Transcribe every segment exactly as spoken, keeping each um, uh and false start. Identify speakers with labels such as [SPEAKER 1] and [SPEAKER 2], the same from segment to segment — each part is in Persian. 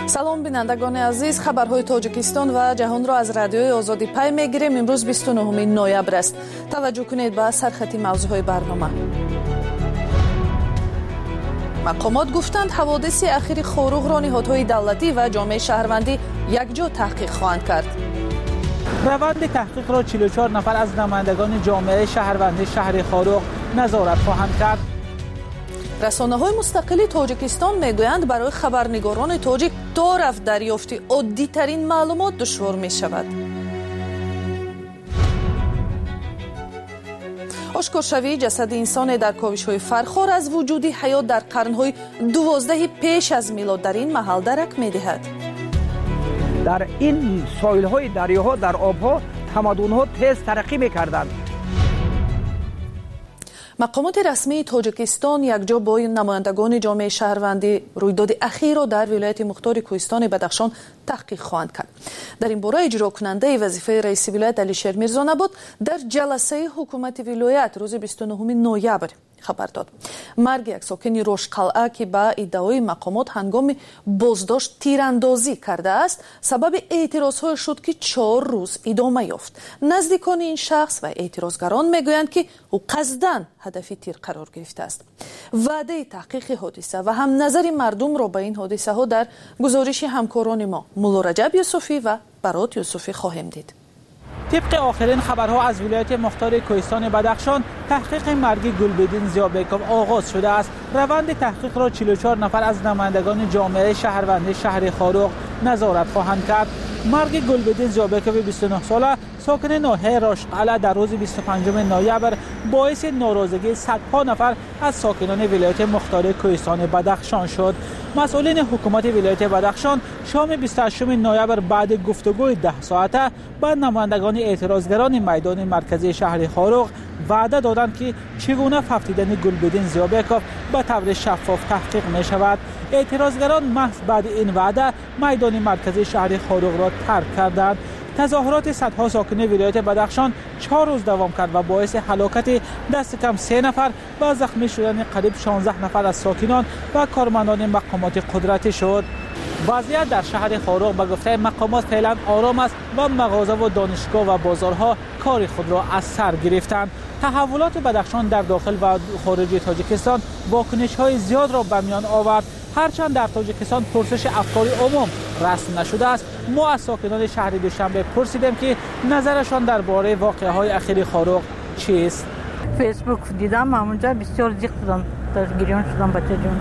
[SPEAKER 1] салом бинандагони азиз, хабарҳои тоҷикистон ва ҷаҳонро аз радиои озодӣ пай мегирем. имрӯз бисту нӯҳуми ноябр аст. таваҷҷӯҳ кунед ба сархати мавзӯъҳои барнома. мақомот гуфтанд ҳаводиси ахири хоруғро ниҳодҳои давлатӣ ва ҷомеаи шаҳрвандӣ якҷо таҳқиқ хоҳанд кард.
[SPEAKER 2] روند تحقیق را چهل و چهار نفر از نمایندگان جامعه شهروندی شهر خاروق نظارت خواهند کرد.
[SPEAKER 1] расонаҳои мустақили тоҷикистон мегӯянд барои хабарнигорони тоҷик то рафт дарёфти оддитарин маълумот душвор мешавад. ошкоршавии ҷасади инсоне дар ковишҳои фархор аз вуҷуди ҳаёт дар қарнҳои дувоздаҳи пеш аз милод дар ин маҳал дарак медиҳад.
[SPEAKER 3] در این سایل‌های دریاها در آبها تمدن‌ها تیز ترقی می‌کردند.
[SPEAKER 1] мақомоти расмии тоҷикистон якҷо бо намояндагони ҷомеаи шаҳрвандӣ рӯйдоди ахирро дар вилояти мухтори кӯҳистони бадахшон таҳқиқ хоҳанд кард. дар ин бора иҷрокунандаи вазифаи раиси вилоят алишер мирзонабод дар ҷаласаи ҳукумати вилоят рӯзи бисту нӯҳуми ноябр хабар дод. марги як сокини рошқалъа ки ба иддаои мақомот ҳангоми боздошт тирандозӣ кардааст сабаби эътирозҳое шуд ки чор рӯз идома ёфт. наздикони ин шахс ва эътирозгарон мегӯянд ки ӯ қасдан ҳадафи тир қарор гирифтааст. ваъдаи таҳқиқи ҳодиса ва ҳамназари мардумро ба ин ҳодисаҳо дар гузориши ҳамкорони мо мулло раҷаб юсуфӣ ва барот юсуфӣ хоҳем дид.
[SPEAKER 2] طبق آخرین خبرها از ولایت مختار کوهستان بدخشان تحقیق مرگ گلبدین زیابکوف آغاز شده است. روند تحقیق را چهل و چهار نفر از نمایندگان جامعه شهروندی شهر خاروق نظارت خواهند کرد. مرگ گلبدین زیابکوف بیست و نه ساله ساکن ناحیه راشقلعه در روز بیست و پنجم نوامبر باعث ناراضگی صدها نفر از ساکنان ولایت مختار کوهستان بدخشان شد. مسئولین حکومت ولایت بدخشان شام بیست و هشتم نوامبر بعد گفتگوی ده ساعته با نمایندگان اعتراضگران میدان مرکزی شهر خاروق وعده دادند که چگونه ففتیدن گلبدین زیابکوف به طور شفاف تحقیق می شود. اعتراضگران محض بعد این وعده میدان مرکزی شهر خاروق را ترک کردند. تظاهرات صدها ساکن ولایت بدخشان چهار روز دوام کرد و باعث هلاکت دست کم سه نفر و زخمی شدن قریب شانزده نفر از ساکنان و کارمندان مقامات قدرتی شد. وضعیت در شهر خاروق به گفته مقامات فعلا آرام است و مغازه و دانشگاه و بازارها کار خود را از سر گرفتند. تحولات بدخشان در داخل و خارج تاجیکستان واکنش‌های زیاد را به میان آورد. هرچند در تاجیکستان پرسش افکار عموم رسم نشده است، ما از ساکنان شهر دوشنبه پرسیدیم که نظرشان درباره واقعه‌های اخیر خاروق چیست.
[SPEAKER 4] فیسبوک دیدم، همونجا بسیار جیغ زدم، گریان شدم بچه جون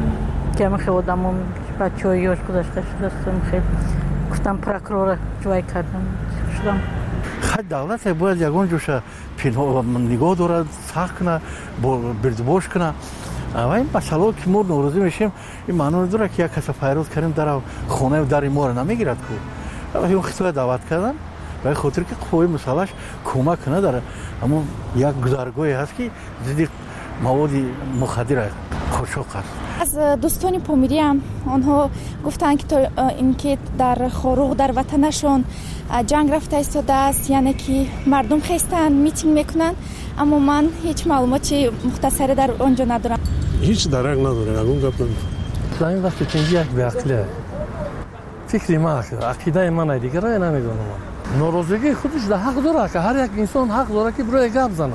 [SPEAKER 4] که من خیلی آدمم بچه‌های یاش گذاشته شده استم، خیلی گفتم پروکرور جوای کردم شدم.
[SPEAKER 5] خود دولت باید یگان جوشه پنهان نگاه دارد، سخت کنه، بردباش کنه. اما این مسئله که ما ناراضی میشیم این معنی نداره که یک کس پیروز کردیم در خانه و در ما رو نمیگیرد که اون خطوه دعوت کردن برای خاطر که خوبی مسئلهش کمک نداره. اما یک گذرگاهی هست که زیادی مواد مخدر خشک است.
[SPEAKER 6] از دوستان پامیری هم آنها گفتند که تا اینکه در خاروق در وطنشون جنگ رفته ایستاده است، یعنی که مردم خستن میتینگ میکنن، اما من هیچ معلوماتی مختصری در آنجا ندارم.
[SPEAKER 7] هیچ درک نداره، اون گپ
[SPEAKER 8] نمی‌کنم. این وقتی که یک بیعقله فکری ما عقیده من دیگه رای نمیدونم. ناراضگی خودش در حق داره که هر یک انسان حق داره که برای گپ زنه.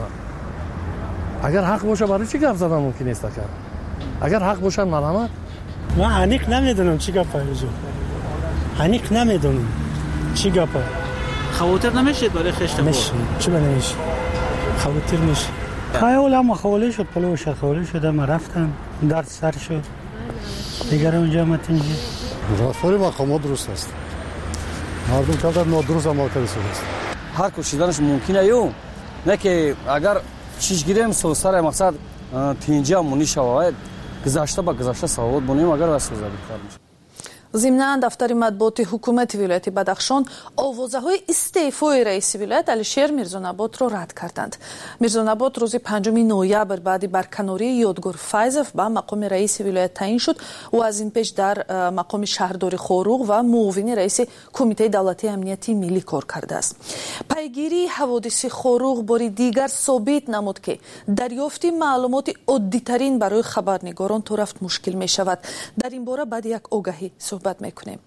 [SPEAKER 8] اگر حق باشه برای چی گپ زدن ممکن نیست که؟ اگر حق باشه مرحمت.
[SPEAKER 7] من انیق نمیدونم چی گپ اینجا. انیق نمیدونم چی گپ.
[SPEAKER 2] خواطر نمیشید برای خشت خود؟
[SPEAKER 7] چی بنویش؟ خواطر میشه. خیالم خواله شد، پلوش خواله شد، ما رفتم درد سر شد. دیگر اونجا متنجی.
[SPEAKER 5] رفتار مقامات درست است. مردم کار نادرست عمل کرده است.
[SPEAKER 9] هر کوشیدنش ممکنه یو نه که اگر چیز گیریم سر مقصد تینجا مونی شود گذشته با گذشته سواد بونیم اگر واسه زدی کار میشه.
[SPEAKER 1] зимнан дафтари матбуоти ҳукумати вилояти бадахшон овозаҳои истеъфои раиси вилоят алишер мирзонаботро рад карданд. мирзонабод рӯзи панҷуми ноябр баъди барканории ёдгор файзов ба мақоми раиси вилоят таъин шуд. ӯ аз ин пеш дар мақоми шаҳрдори хоруқ ва муовини раиси кумитаи давлатии амнияти миллӣ кор кардааст. пайгирии ҳаводиси хоруқ бори дигар собит намуд ки дарёфти маълумоти оддитарин барои хабарнигорон то рафт мушкил мешавад. дар ин бора баъди як огаҳӣ суҳбат صحبت میکنیم.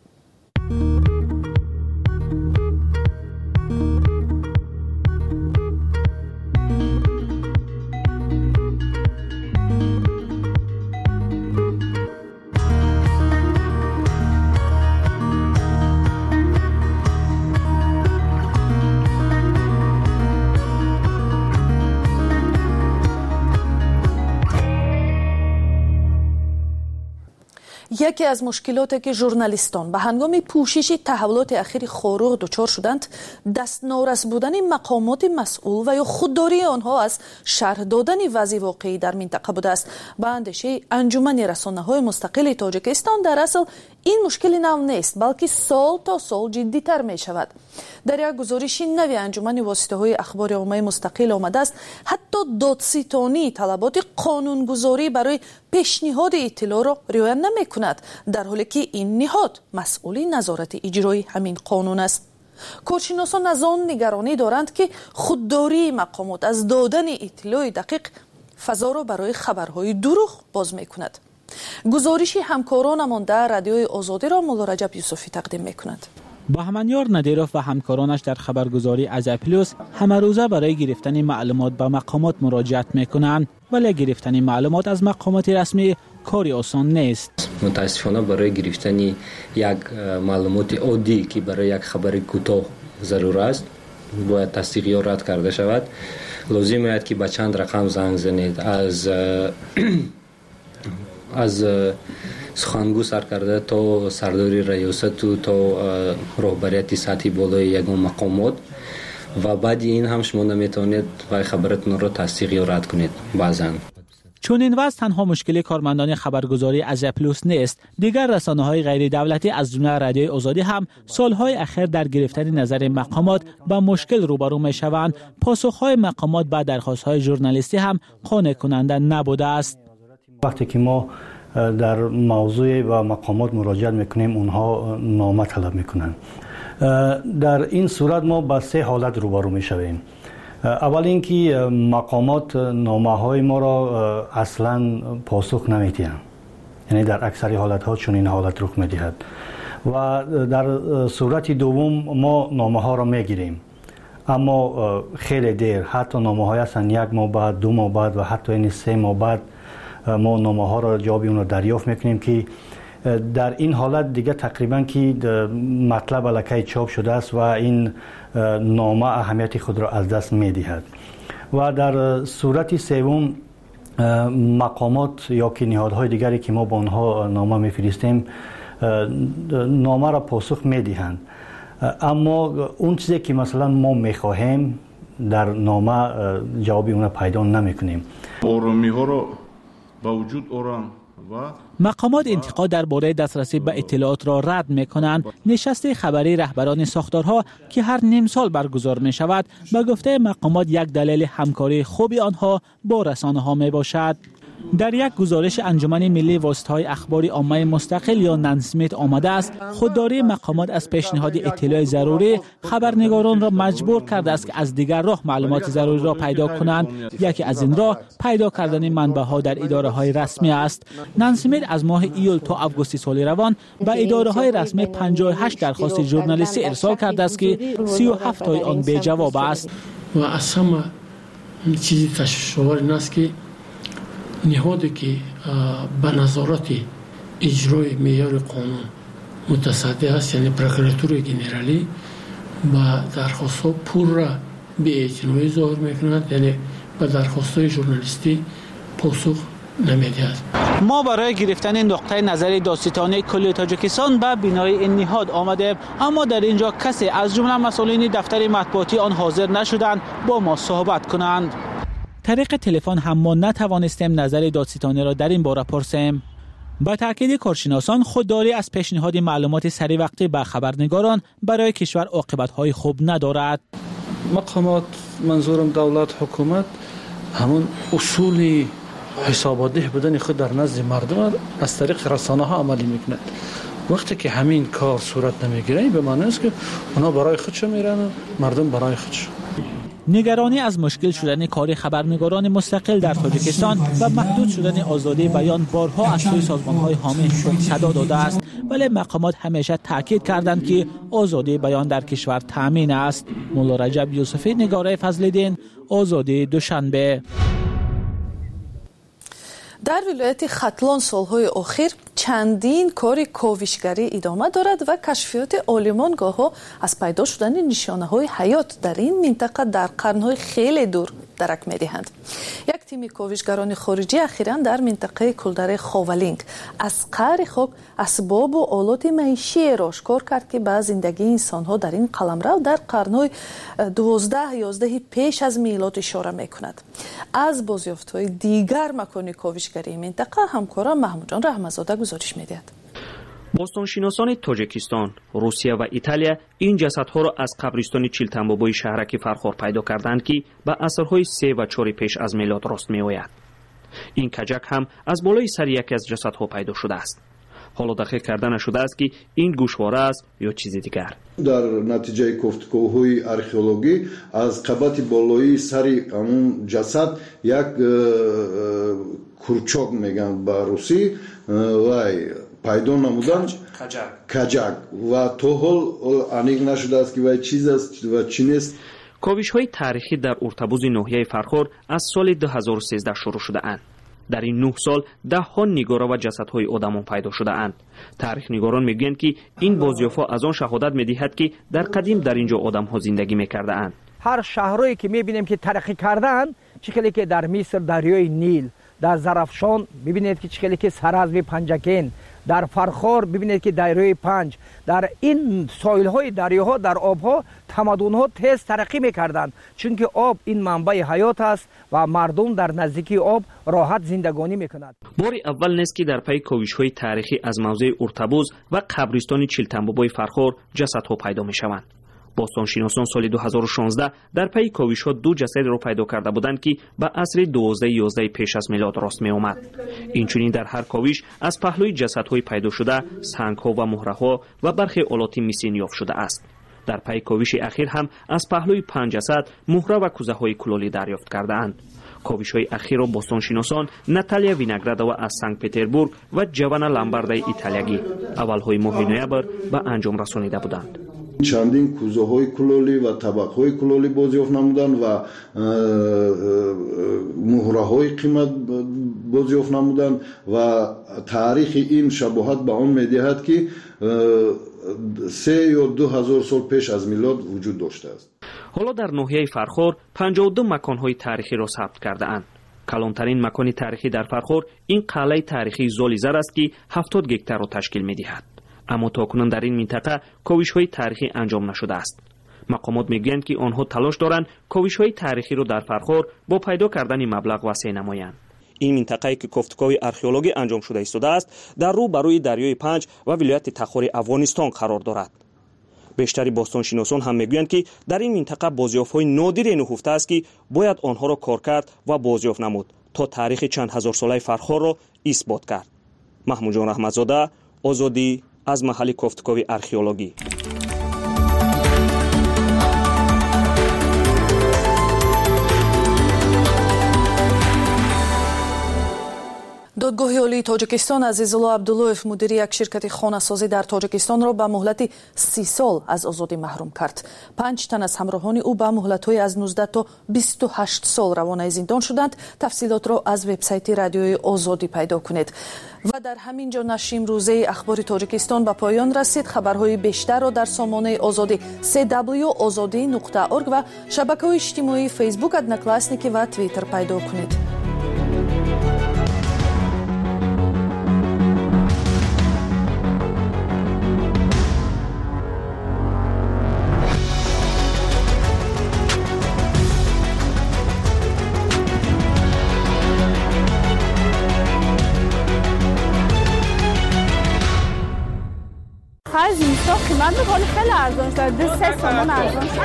[SPEAKER 1] یکی از مشکلاتی که ژورنالیستان به هنگام پوشش تحولات اخیر خاروق دچار شدند دست نارس بودن مقامات مسئول و یا خودداری آنها از شرح دادن وضع واقعی در منطقه بوده است. به اندیشه انجمن رسانه‌های مستقل تاجیکستان در اصل این مشکلی نو نیست بلکه سال تا سال جدی‌تر می شود. در یک گزارش نوی انجمن واسطه‌های اخبار عامه مستقل آمده است حتی دادستانی طلبات قانونگذاری برای پیشنهاد اطلاع را رعایت نمی‌کند، در حالی که این نهاد مسئول نظارت اجرایی همین قانون است. کارشناسان از آن نگرانی دارند که خودداری مقامات از دادن اطلاع دقیق فضا را برای خبرهای دروغ باز می‌کند. گزارش همکارانمان در رادیوی آزادی را مولا رجب یوسفی تقدیم می‌کند.
[SPEAKER 2] بهمنیار ندیروف و همکارانش در خبرگزاری ازای پلوس همه روزه برای گرفتن معلومات به مقامات مراجعت میکنند، ولی گرفتن معلومات از مقامات رسمی کاری آسان نیست.
[SPEAKER 10] متاسفانه برای گرفتن یک معلومات عادی که برای یک خبر کوتاه ضرور است باید تصدیق یا رد کرده شود. لازم است که به چند رقم زنگ زنید، از از سخنگو سرکرده تا سرداری ریاست و تا رهبریت سطحی بالای یگان مقامات و بعد این هم شما نمیتونید و خبرتون را تصدیق یا رد کنید. بعضن
[SPEAKER 2] چون این وضع تنها مشکل کارمندان خبرگزاری ازای پلوس نیست، دیگر رسانه‌های غیر دولتی از جمله رادیوی آزادی هم سالهای اخیر در گرفتن نظر مقامات با مشکل روبرو می‌شوند. پاسخ‌های مقامات به درخواست‌های ژورنالیستی هم قانع کننده نبوده است.
[SPEAKER 11] وقتی که ما در موضوع و مقامات مراجعه میکنیم اونها نامه طلب میکنن. در این صورت ما با سه حالت روبرو میشویم. اول اینکه مقامات نامه های ما را اصلا پاسخ نمیدهند، یعنی در اکثر حالت ها چون این حالت رخ میدهد. و در صورت دوم ما نامه ها را میگیریم اما خیلی دیر، حتی نامه های هستند یک ماه بعد، دو ماه بعد و حتی این سه ماه بعد ما نامه ها را جواب اون را دریافت میکنیم که در این حالت دیگه تقریبا که مطلب الکی چاپ شده است و این نامه اهمیت خود را از دست میدهد. و در صورت سوم مقامات یا که نهادهای دیگری که ما با آنها نامه میفرستیم نامه را پاسخ میدهند، اما اون چیزی که مثلا ما میخواهیم در نامه جوابی اون را پیدا نمیکنیم.
[SPEAKER 12] آرامی ها را با وجود آرام و
[SPEAKER 2] مقامات انتقاد درباره دسترسی به اطلاعات را رد می‌کنند. نشست خبری رهبران ساختارها که هر نیم سال برگزار می‌شود به گفته مقامات یک دلیل همکاری خوبی آنها با رسانه‌ها میباشد. در یک گزارش انجمن ملی واسطه‌های اخبار عامه مستقل یا ننسمیت آمده است خودداری مقامات از پیشنهاد اطلاع ضروری خبرنگاران را مجبور کرده است که از دیگر راه معلومات ضروری را پیدا کنند. یکی از این راه پیدا کردن منبع‌ها در اداره‌های رسمی است. ننسمیت از ماه ایول تا آگوست سال روان به اداره‌های رسمی پنجاه و هشت درخواست ژورنالیستی ارسال کرده است که سی و هفت تای آن بی جواب است.
[SPEAKER 13] و اصلا چیزی تشویش‌آور این است که نهادی که به نظارت اجرای معیار قانون متصدی است، یعنی پروکراتور گنرالی، با درخواست ها پر را به اجرایی ظاهر میکند، یعنی به درخواست های ژورنالیستی پاسخ نمیدهد.
[SPEAKER 2] ما برای گرفتن نقطه نظر دادستانی کل تاجیکستان به بینای این نهاد آمدیم، اما در اینجا کسی از جمله مسئولین دفتر مطبوعاتی آن حاضر نشدند با ما صحبت کنند. طریق تلفن هم ما نتوانستیم نظر دادستانی را در این باره پرسیم. با تاکید کارشناسان خودداری از پیشنهاد معلومات سری وقتی به خبرنگاران برای کشور عاقبت‌های خوب ندارد.
[SPEAKER 8] مقامات، منظورم دولت، حکومت، همون اصول حساب‌ده بودن خود در نزد مردم از طریق رسانه‌ها عملی می‌کند. وقتی که همین کار صورت نمیگیره به معنی است که اونا برای خودشو میرن، مردم برای خودشون.
[SPEAKER 2] نگرانی از مشکل شدن کار خبرنگاران مستقل در تاجیکستان و محدود شدن آزادی بیان بارها از سوی سازمان‌های حامی حقوق صدا داده است. ولی مقامات همیشه تاکید کردند که آزادی بیان در کشور تامین است. مولا رجب یوسفی، نگاره فضل‌الدین، آزادی دوشنبه.
[SPEAKER 1] در ولایت ختلان سالهای اخیر چندین کار کاوشگری ادامه دارد و کشفیات عالمان گاه‌ها از پیدا شدن نشانه‌های حیات در این منطقه در قرن‌های خیلی دور درک می‌دهند. یک تیم کاوشگران خارجی اخیراً در منطقه کلدره خاولینگ از قعر خاک اسباب و آلات معیشی را آشکار کرد که به زندگی انسان‌ها در این قلمرو در قرن‌های دوازده یازده پیش از میلاد اشاره می‌کند. از بازیافت‌های دیگر مکان کاوشگری منطقه همکارم محمود جان رحمت‌زاده گزارش می‌دهد.
[SPEAKER 14] باستانشناسان تاجیکستان، روسیه و ایتالیا این جسدها را از قبرستان چیلتنبابوی شهرک فرخار پیدا کردند که به عصرهای سه و چهار پیش از میلاد راست می‌آید. این کجک هم از بالای سر یکی از جسدها پیدا شده است. حالا دقیق کرده نشده است که این گوشواره است یا چیز دیگر.
[SPEAKER 15] در نتیجه گفتگوهای археологی از قبط بالایی سر اون جسد یک کورچاک میگن به روسی و پیدا نمودن کجک و تو حال انیق نشده است که چیز است و چی نیست.
[SPEAKER 14] کاوش‌های تاریخی در ارتبوز ناحیه فرخار از سال دو هزار و سیزده شروع شده اند. در این نه سال ده ها نگاره و جسدهای آدمان پیدا شده اند. تاریخ نگاران میگویند که این بازیافا از آن شهادت میدهد که در قدیم در اینجا آدم‌ها زندگی میکرده اند.
[SPEAKER 3] هر شهرهایی که میبینیم که ترقی کردن، چکلی که در مصر دریای نیل، در زرافشان ببینید که چکلی که سرازم پنجکین، در فرخار ببینید که دریای پنج، در این ساحل‌های دریاها در آبها تمدن‌ها تیز ترقی می‌کردند، چون که آب این منبع حیات است و مردم در نزدیکی آب راحت زندگانی می‌کنند.
[SPEAKER 14] بار اول نیست که در پی کاوش‌های تاریخی از موضع ارتبوز و قبرستان چیلتنبابوی فرخار جسدها پیدا می‌شوند. باستانشناسان سال دو هزار و شانزده در پی کاوش‌ها دو جسد را پیدا کرده بودند که به عصر دوازده یازده پیش از میلاد راست می آمد. اینچنین در هر کاوش از پهلوی جسدهای پیدا شده سنگ‌ها و مهره‌ها و برخی آلات میسین یافت شده است. در پی کاوش اخیر هم از پهلوی پنج جسد مهره و کوزه‌های کلالی دریافت کرده‌اند. کاوش‌های اخیر را باستانشناسان ناتالیا وینگردووا از سنت پتربورگ و جوانا لامباردای ایتالیایی اول‌های ماه نوامبر به انجام رسانیده بودند.
[SPEAKER 15] چندین کوزه های کلالی و طبق های کلالی بازیافت نمودند و مهره های قیمت بازیافت نمودند و تاریخ این شباهت به آن میدهد که سه یا دو هزار سال پیش از میلاد وجود داشته است.
[SPEAKER 14] حالا در ناحیه فرخار پنجاه و دو مکان های تاریخی را ثبت کرده اند. کلانترین مکان تاریخی در فرخار این قلعه تاریخی زالیزر است که هفتاد گکتار را تشکیل میدهد. اما تاکنون در این منطقه کاوش‌های تاریخی انجام نشده است. مقامات میگویند که آنها تلاش دارند کاوش‌های تاریخی را در فرخار با پیدا کردن مبلغ وسیع نمایند. این منطقه‌ای که گفتگوهای آرخئولوژی انجام شده ایستاده است در رو بروی دریای پنج و ولایت تخار افغانستان قرار دارد. بیشتری باستانشناسان هم میگویند که در این منطقه بازیافت‌های نادری نهفته است که باید آنها را کار کرد و بازیافت نمود تا تاریخ چند هزار ساله فرخار را اثبات کرد. محمود جان رحمت‌زاده، آزادی از محل گفتگوی آرخئولوژی.
[SPEAKER 1] دادگاه عالی تاجیکستان عزیزالله عبداللهف مدیر یک شرکت خانه‌سازی در تاجیکستان را به مهلت سی سال از آزادی محروم کرد. پنج تن از همراهان او به مهلت‌های از نوزده تا بیست و هشت سال روانه زندان شدند. تفصیلات را از وبسایت رادیوی آزادی پیدا کنید. و در همین جا نشر امروزه اخبار تاجیکستان به پایان رسید. خبرهای بیشتر را در سامانه آزادی سی دبلیو آزادی نقطه اورگ و شبکه‌های اجتماعی فیسبوک، ادناکلاسنیکی و توییتر پیدا کنید.
[SPEAKER 16] از اینستا قیمت بکنی خیلی ارزان شد. دو سه سامان ارزان شد.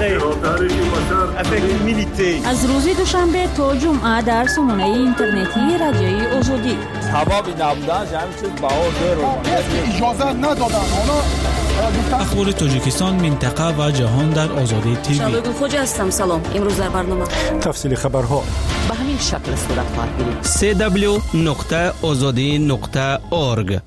[SPEAKER 17] از روز دوشنبه تا جمعه در سامانه اینترنتی رادیوی آزادی.
[SPEAKER 18] ثواب نبودن همین چیز باور داره.
[SPEAKER 19] اجازه ندادن.
[SPEAKER 20] اخبار تاجیکستان، منطقه و جهان در آزادی تیوی.
[SPEAKER 21] شبگون خوج هستم. سلام. امروز در برنامه
[SPEAKER 20] تفصیل خبرها
[SPEAKER 21] به همین شکل صورت خواهد بود.
[SPEAKER 22] سی دبلیو نقطه آزادی نقطه اورگ.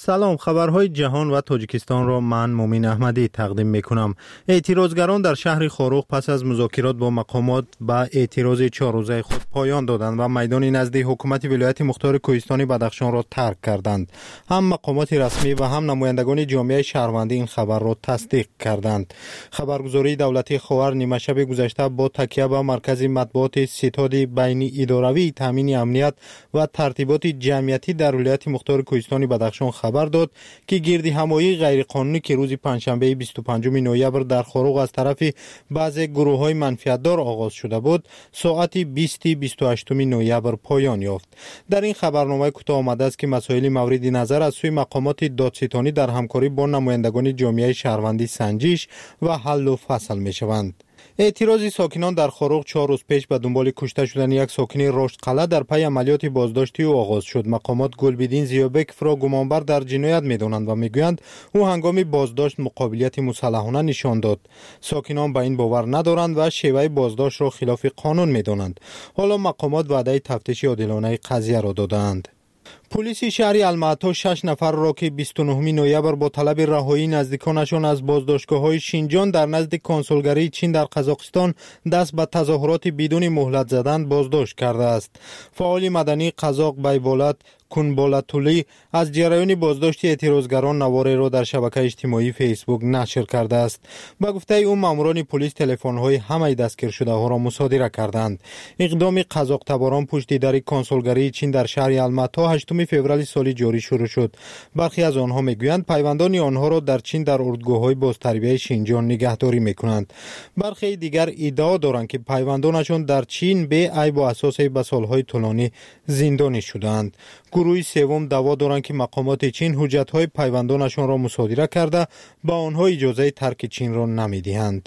[SPEAKER 4] سلام، خبرهای جهان و تاجیکستان را من مومین احمدی تقدیم میکنم. اعتراضگران در شهر خاروق پس از مذاکرات با مقامات به اعتراض چهار روزه خود پایان دادند و میدان نزد حکومت ولایت مختار کوهستان بدخشان را ترک کردند. هم مقامات رسمی و هم نمایندگان جامعه شهروندی این خبر را تصدیق کردند. خبرگزاری دولتی خاور نیمه شب گذشته با تکیه به مرکز مطبوعات ستاد بین اداروی تامین امنیت و ترتیبات جمعیتی در ولایت مختار کوهستان بدخشان خبر داد که گردی همایی غیرقانونی که روز پنجشنبه بیست و پنجم نوامبر در خاروق از طرف بعضی گروه‌های منفعت‌دار آغاز شده بود، ساعت بیست بیست و هشت نوامبر پایان یافت. در این خبرنامه کوتاه آمده است که مسائل مورد نظر از سوی مقامات دادستانی در همکاری با نمایندگان جامعه شهروندی سنجش و حل و فصل می‌شوند. اعتراض ساکنان در خاروق چهار روز پیش به دنبال کشته شدن یک ساکن رشد قلعه در پی عملیات بازداشتی او آغاز شد. مقامات گلبدین زیابکف را گمانبر در جنایت می‌دانند و میگویند او هنگام بازداشت مقابلیت مسلحانه نشان داد. ساکنان به این باور ندارند و شیوه بازداشت را خلاف قانون می‌دانند. حالا مقامات وعده تفتیش عادلانه قضیه را دادند. پلیس شهر المعطا شش نفر را که بیست و نهم نوامبر با طلب رهایی نزدیکانشان از بازداشتگاه‌های شینجان در نزد کنسولگری چین در قزاقستان دست به تظاهرات بدون مهلت زدن بازداشت کرده است. فعال مدنی قزاق بیولت کنبالاتولی از جریان بازداشت اعتراضگران نواره را در شبکه اجتماعی فیسبوک نشر کرده است. به گفته او ماموران پلیس تلفن‌های همه دستگیر شده ها را مصادره کردند. اقدام قزاق تباران پشت در کنسولگری چین در شهر المعطا هشتم فوریه سال جاری شروع شد. برخی از آنها میگویند پیوندان آنها را در چین در اردوگاه‌های بازتربیه شینجان نگهداری میکنند. برخی دیگر ادعا دارند که پیوندانشان در چین به عیب و اساس به سالهای طولانی زندانی شدند. گروه سوم دعوا دارند که مقامات چین حجت‌های پیوندانشان را مصادره کرده با آنها اجازه ترک چین را نمی‌دهند.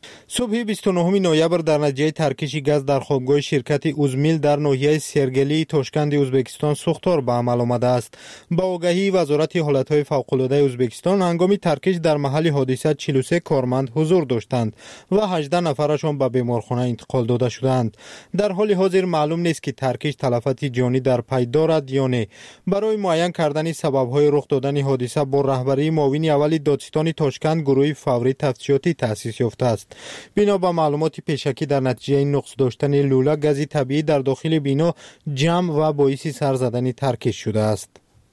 [SPEAKER 4] صبح بیست و نهم نوامبر در نتیجه ترکش گاز در خوابگاه شرکت اوزمیل در ناحیه سرگلی تاشکند ازبکستان سوختار به عمل آمده است. با آگهی وزارت حالتهای فوق‌العاده ازبکستان هنگام ترکش در محل حادثه چهل و سه کارمند حضور داشتند و هجده نفرشان به بیمارخانه انتقال داده شدند. در حال حاضر معلوم نیست که ترکش تلفات جانی در پی دارد یا نه. برای معین کردن سبب‌های رخ دادن حادثه با رهبری معاون اول دادستان تاشکند گروه فوری تفتیشاتی تأسیس یافته است. بنا به معلومات پیشکی در نتیجه نقص داشتن لوله گازی طبیعی در داخل بنا جمع و باعث سر زدن ترکش شده است.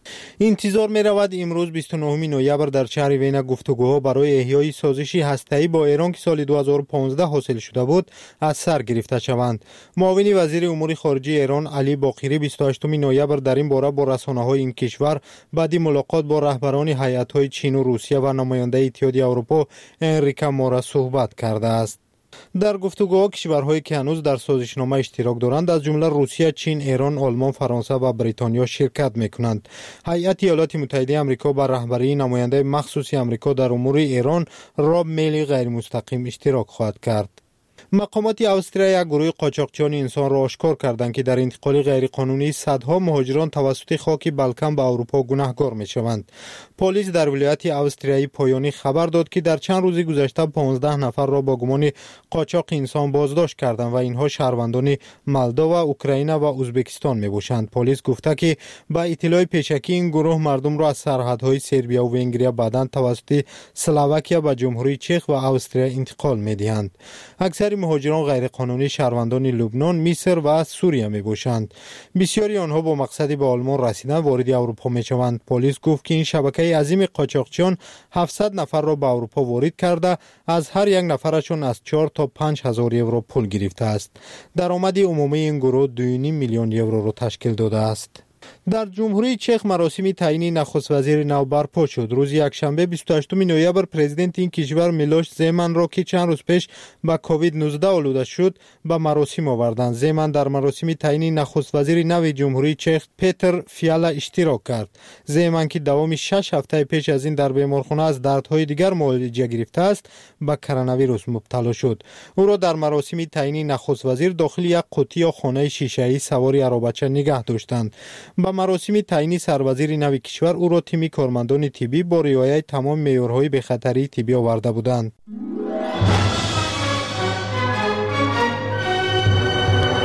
[SPEAKER 4] انتظار می رود امروز بیست و نهم نوامبر در شهر وین گفتگوها برای احیای سازش هسته‌ای با ایران که سال دو هزار و پانزده حاصل شده بود از سر گرفته شوند. معاون وزیر امور خارجه ایران علی باقری بیست و هشتم نوامبر در این باره با رسانه‌های این کشور بعد ملاقات با رهبران هیئت‌های چین و روسیه و نماینده اتحادیه اروپا انریکا مورا صحبت کرده است. در گفتگوها کشورهایی که هنوز در سازشنامه اشتراک دارند از جمله روسیه، چین، ایران، آلمان، فرانسه و بریتانیا شرکت میکنند. هیئت ایالات متحده آمریکا با رهبری نماینده مخصوصی آمریکا در امور ایران راب میلی غیر مستقیم اشتراک خواهد کرد. مقامات استرالیا یک گروه قاچاقچیان انسان را آشکار کردند که در انتقال غیرقانونی صدها مهاجران توسط خاک بالکان به اروپا گناهکار میشوند. پلیس در ولایت استرالیایی پایانی خبر داد که در چند روز گذشته پانزده نفر را با گمان قاچاق انسان بازداشت کردند و اینها شهروندان مولداوا، اوکراین و ازبکستان میباشند. پلیس گفته که با اطلاع پیشکی این گروه مردم را از سرحدهای سربیا و ونگریا بعداً توسط اسلواکیا به جمهوری چک و استرالیا انتقال میدهند. اکثر مهاجران غیرقانونی شهروندان لبنان، مصر و سوریه میباشند. بسیاری آنها با مقصد به آلمان رسیدن وارد اروپا میشوند. پلیس گفت که این شبکه عظیم قاچاقچیان هفتصد نفر را به اروپا وارد کرده از هر یک نفرشون از چهار تا پنج هزار یورو پول گرفته است. درآمد عمومی این گروه دو و نیم میلیون یورو را تشکیل داده است. در جمهوری چک مراسم تعیین نخست وزیر نو برپا شد. روز یکشنبه بیست و هشتم نوامبر پرزیدنت این کشور میلوش زیمن را که چند روز پیش با کووید نوزده آلوده شد به مراسم آوردند. زیمن در مراسم تعیین نخست وزیر نو جمهوری چک پیتر فیالا اشتراک کرد. زیمن که دوام شش هفته پیش از این در بیمارخانه از دردهای دیگر معالجه گرفته است به کرونا ویروس مبتلا شد. او را در مراسم تعیین نخست وزیر داخل یک قوطی یا خانه شیشه‌ای سواری عربچه نگه داشتند. با مراسم تعیین سروزیر نو کشور او را تیم کارمندان طبی با رعایت تمام معیارهای بخطری طبی آورده بودند.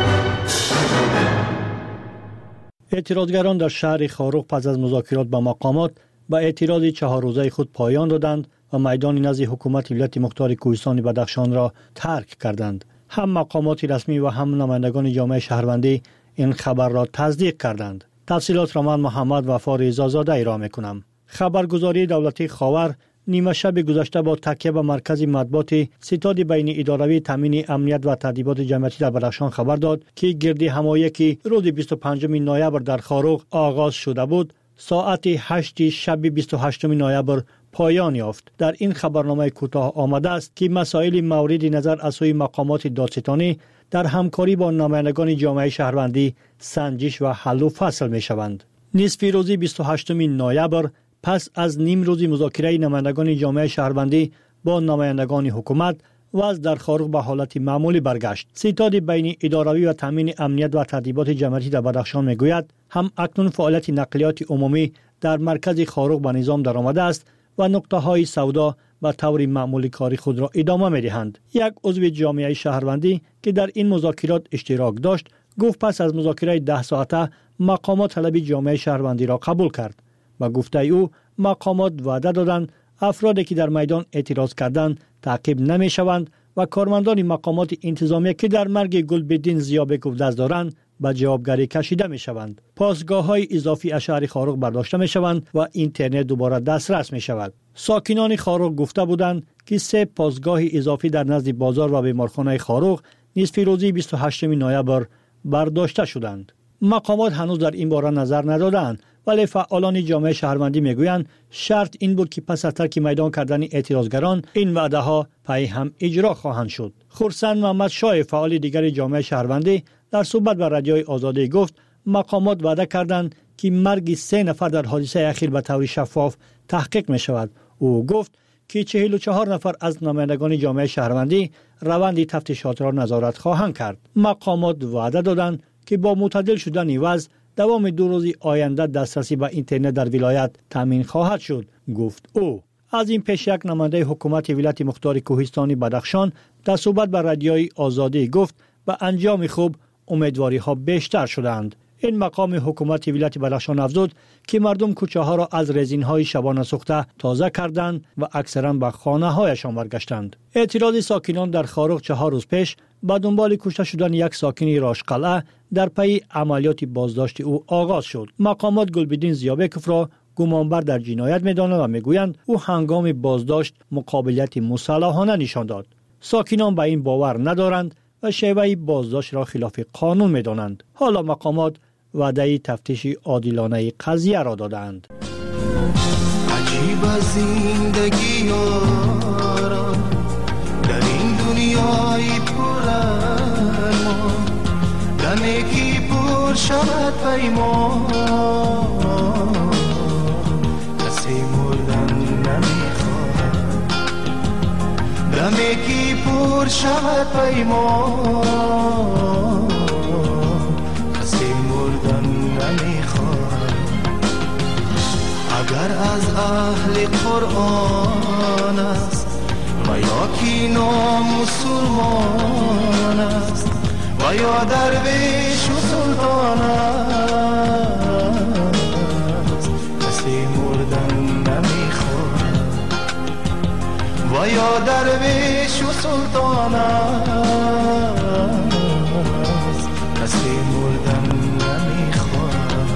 [SPEAKER 11] اعتراضگران در شهر خاروق پس از مذاکرات با مقامات به اعتراض چهار روزه خود پایان دادند و میدان نزد حکومت ولایت مختار کوهستان بدخشان را ترک کردند. هم مقامات رسمی و هم نمایندگان جامعه شهروندی این خبر را تصدیق کردند. تفصیلات را من محمد وفا رضازاده ارائه می‌کنم. خبرگزاری دولتی خاور نیمه شب گذشته با تکیه به مرکز مطبوعات ستاد بین اداروی تامین امنیت و تادیبات جمعیتی در بدخشان خبر داد که گردی همایی که روز بیست و پنجم نوامبر در خاروق آغاز شده بود ساعت هشت شب بیست و هشتم نوامبر پایان یافت. در این خبرنامه کوتاه آمده است که مسائل مورد نظر از سوی مقامات دادستانی در همکاری با نمایندگان جامعه شهروندی سنجش و حل و فصل می شوند. نصف روز بیست و هشتم نوامبر پس از نیم روزی مذاکره نمایندگان جامعه شهروندی با نمایندگان حکومت وضع در خاروق به حالت معمولی برگشت. ستاد بین اداروی و تامین امنیت و تادیبات جمعیتی در بدخشان میگوید هم اکنون فعالیت نقلیات عمومی در مرکز خاروق به نظام درآمده است و نقطه های سودا به طور معمولی کاری خود را ادامه می‌دهند. یک عضو جامعه شهروندی که در این مذاکرات اشتراک داشت گفت پس از مذاکره ده ساعته مقامات طلب جامعه شهروندی را قبول کرد. با گفته او مقامات وعده دادند افرادی که در میدان اعتراض کردند تعقیب نمی‌شوند و کارمندان مقامات انتظامی که در مرگ گلبدین ضیابکوف دست دارند به جوابگری کشیده می‌شوند. پاسگاه‌های اضافی از شهر خاروق برداشته می‌شوند و اینترنت دوباره دسترس می‌شود. ساکنان خاروق گفته بودند که سه پاسگاه اضافی در نزد بازار و بیمارخانه خاروق نصف روزی بیست و هشتم نوامبر برداشته شدند. مقامات هنوز در این باره نظر ندادند، ولی فعالان جامعه شهروندی میگویند شرط این بود که پس از ترک میدان کردن اعتراضگران این وعده ها پای هم اجرا خواهند شد. خورسند محمد شاه فعال دیگر جامعه شهروندی در صحبت با رادیوی آزادی گفت مقامات وعده کردند که مرگ سه نفر در حادثه اخیر به طور شفاف تحقیق می شود. او گفت که چهل و چهار نفر از نمایندگان جامعه شهروندی روند تفتیشات را نظارت خواهند کرد. مقامات وعده دادند که با معتدل شدن وضع دوام دو روز آینده دسترسی به اینترنت در ولایت تامین خواهد شد، گفت او. از این پیش یک نماینده حکومت ولایت مختار کوهستان بدخشان در صحبت با رادیوی آزادی گفت به انجام خوب امیدواری ها بیشتر شدند. این مقام حکومت ولایت بدخشان افزود که مردم کوچه ها را از رزین های شبانه سوخته تازه کردند و اکثرا به خانه هایشان برگشتند. اعتراض ساکنان در خاروق چهار روز پیش با دنبال کشته شدن یک ساکن راشقلعه در پی عملیات بازداشت او آغاز شد. مقامات گلبدین ضیابکوف را گمانبر در جنایت می‌دانند و میگویند او هنگام بازداشت مقابلیت مسلحانه نشان داد. ساکنان به این باور ندارند و شیوه بازداشت را خلاف قانون می‌دانند. حالا مقامات وعده تفتیش عادلانه قضیه را دادند.
[SPEAKER 6] عجیب زندگی یارا در این دنیای پر ارمان دمی که پر شود پیمان کسی مردن نمیخواد دمی که پر شود پیمان کسی مردن نمیخواد اگر از اهل قرآن است و یا کی نامسلمان است و یا درویش و سلطان است کسی مردن نمیخواد و یا درویش و سلطان است کسی مردن نمیخواد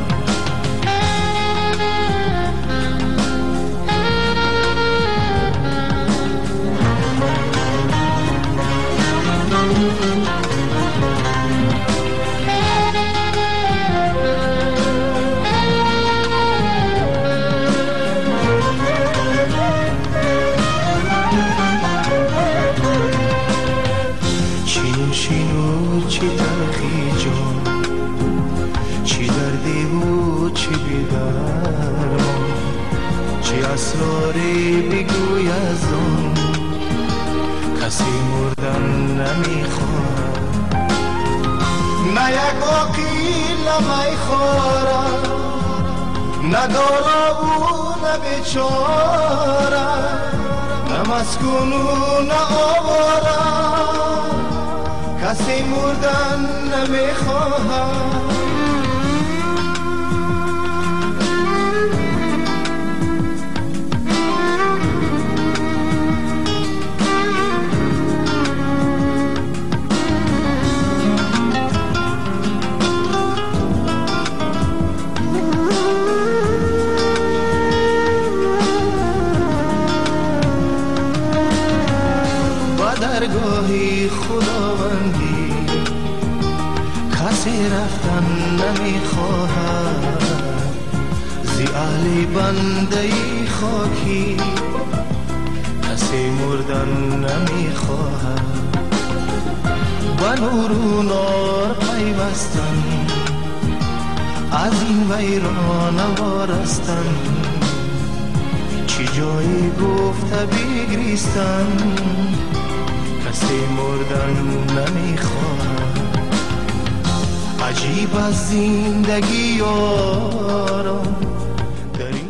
[SPEAKER 6] اسراری بگوی از اون کسی مردن نمیخواد نه یک عقیل نمیخوره نه دارا و نه بیچاره نه مسکون و نه آواره کسی مردن نمیخواد خواهی خداوندی کسی رفتن نمیخواهد زی اهل بنده خاکی کسی مردن نمیخواهد و نور و نار پیوستن از این ویران وارستن چی جایی گفته بگریستن کسی مردن نمیخواهد عجیب از زندگی یارم در این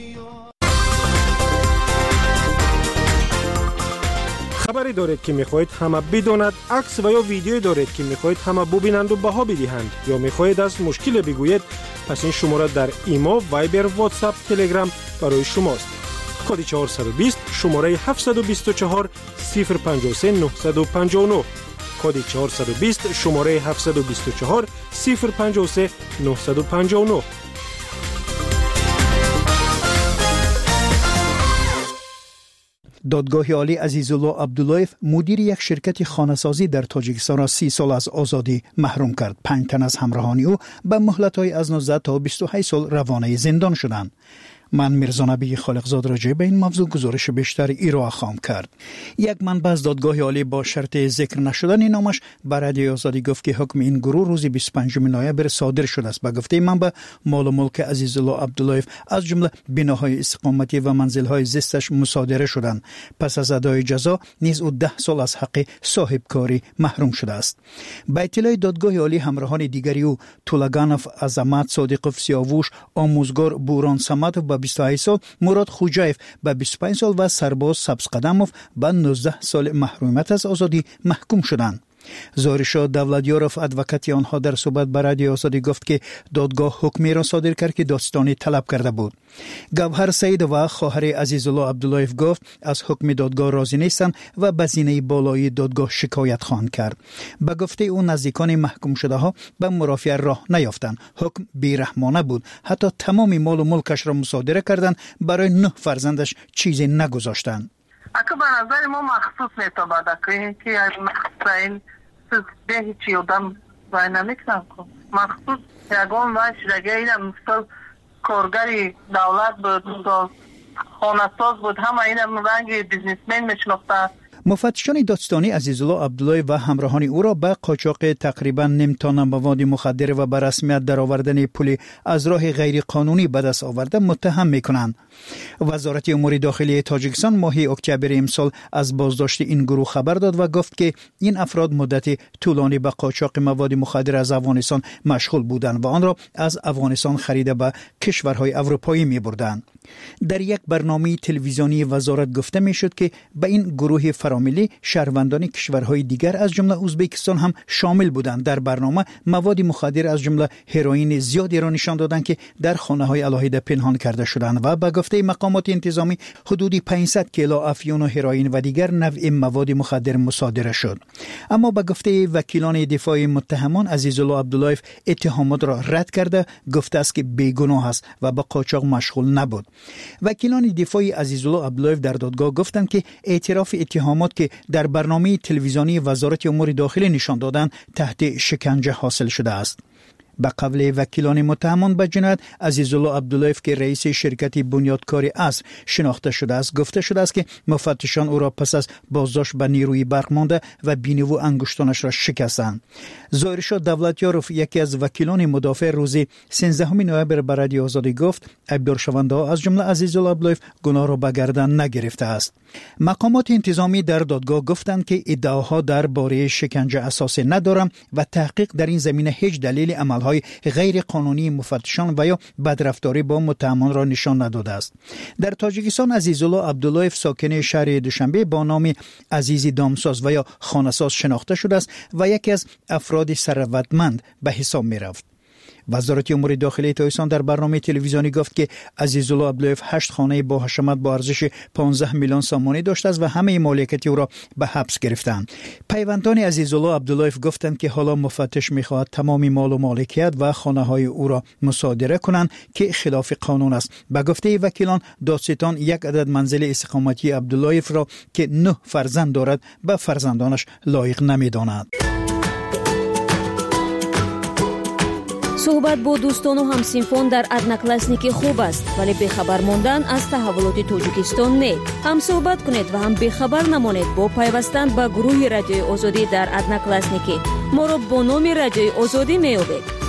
[SPEAKER 7] خبری دارید که میخواهید همه بداند، عکس و یا ویدیویی دارید که میخواهید همه ببینند و بها بدهند یا میخواهید از مشکل بگویید، پس این شماره در ایمو، وایبر، واتساپ، تلگرام برای شماست. کد چهارصد و بیست شماره هفتصد و بیست و چهار صفر پنجاه و سه نهصد و پنجاه و نه. کد چهارصد و بیست شماره هفتصد و بیست و چهار صفر پنجاه و سه نهصد و پنجاه و نه.
[SPEAKER 22] دادگاه عالی عزیزالله عبداللهیف مدیر یک شرکت خانه‌سازی در تاجیکستان را سی سال از آزادی محروم کرد. پنج تن از همراهانی او به مهلت‌های از نوزده تا بیست و هشت سال روانه زندان شدند. من میرزا نبی خالقزاد راجع به این موضوع گزارش بیشتر ایرا خواهم کرد. یک منبع از دادگاه عالی با شرط ذکر نشدن نامش بر رادیو آزادی گفت که حکم این گروه روز بیست و پنجم نوامبر صادر شده است. به گفته منبع مال و ملک عزیزالله عبداللهیف از جمله بناهای استقامتی و منزل‌های زیستش مصادره شدند. پس از ادای جزا نیز او ده سال از حق صاحبکاری محروم شده است. با اطلاع دادگاه عالی همراهان دیگری او طولگانف عظمت، صادقوف سیاووش، آموزگار بوران صمد و بیست و هشت سال، مراد خوجایف به بیست و پنج سال و سرباز سبز قدموف به نوزده سال محرومیت از آزادی محکوم شدند. زارشا دولتیاروف ادوکاتی آنها در صحبت با رادیو آزادی گفت که دادگاه حکمی را صادر کرد که داستانی طلب کرده بود. گوهر سعید و خواهر عزیزالله عبداللهیف گفت از حکم دادگاه راضی نیستند و به زینه بالایی دادگاه شکایت خواهند کرد. به گفته او نزدیکان محکوم شده ها به مرافعه راه نیافتند. حکم بیرحمانه بود. حتی تمام مال و ملکش را مصادره کردند، برای نه فرزندش چیزی نگذاشتند.
[SPEAKER 23] اگه به نظر ما مخصوص میتابد که این به هیچی آدم باید نمیکنم کن مخصوص یکان وش رگه اینم مثل کارگری دولت بود خانه ساز بود، همه اینم رنگ بیزنسمن میشناخته.
[SPEAKER 22] مفتشان دادستانی عزیزالله عبداللهیف و همراهان او را به قاچاق تقریبا نیم تن مواد مخدر و به رسمیت درآوردن پول از راه غیر قانونی به دست آورده متهم می‌کنند. وزارت امور داخلی تاجیکستان ماه اکتبر امسال از بازداشت این گروه خبر داد و گفت که این افراد مدت طولانی به قاچاق مواد مخدر از افغانستان مشغول بودند و آن را از افغانستان خریده به کشورهای اروپایی می‌بردند. در یک برنامه تلویزیونی وزارت گفته میشد که به این گروه فراملی شهروندان کشورهای دیگر از جمله ازبکستان هم شامل بودند. در برنامه مواد مخدر از جمله هروئین زیادی را نشان دادند که در خانه‌های علاهیده پنهان کرده شدند و به گفته مقامات انتظامی حدود پانصد کیلو افیون و هروئین و دیگر نوع مواد مخدر مصادره شد. اما به گفته وکیلان دفاع متهمان عزیزالله عبداللهیف اتهامات را رد کرده گفته است که بیگناه است و به قاچاق مشغول نبود. وکیلان دفاع عزیزالله عبداللهیف در دادگاه گفتند که اعتراف اتهامات که در برنامه تلویزیونی وزارت امور داخلی نشان دادند تحت شکنجه حاصل شده است. به قول وکیلان متهمان به جنایت عزیزالله عبداللهیف که رئیس شرکت بنیادکاری عصر شناخته شده است، گفته شده است که مفتشان او را پس از بازداشت به نیروی برق مانده و بینی و انگشتانش را شکستند. ظاهرشاه دولتیاروف یکی از وکیلان مدافع روز سیزدهم نوامبر به رادیو آزادی گفت عبدالله شونده از جمله عزیزالله عبداللهیف گناه را به گردن نگرفته است. مقامات انتظامی در دادگاه گفتند که ادعاها درباره شکنجه اساس ندارند و تحقیق در این زمینه هیچ دلیل عملهای غیر قانونی مفتشان و یا بدرفتاری با متهمان را نشان نداده است. در تاجیکستان عزیزالله عبداللهیف ساکن شهر دوشنبه با نام عزیزی دامساز و یا خانه‌ساز شناخته شده است و یکی از افراد ثروتمند به حساب می رفت. وزارت امور داخلی تاجیکستان در برنامه تلویزیونی گفت که عزیزالله عبداللهیف هشت خانه با حشمت با ارزش پانزده میلیون سامانی داشته است و همه مالکیت او را به حبس گرفتند. پیوندان عزیزالله عبداللهیف گفتند که حالا مفتش می‌خواهد تمام مال و مالکیت و خانه‌های او را مصادره کنند که خلاف قانون است. به گفته وکیلان دادستان یک عدد منزل استقامتی عبداللهیف را که نه فرزند دارد به فرزندانش لایق نمی‌داند.
[SPEAKER 21] صحبت با دوستان و همسینفان در ادناکلاسنیکی خوب است، ولی بخبر ماندن از تحولات تاجیکستان نه. هم صحبت کنید و هم بخبر نمانید با پیوستن به گروه رادیوی آزادی در ادناکلاسنیکی. ما را با نام رادیوی آزادی می‌یابید.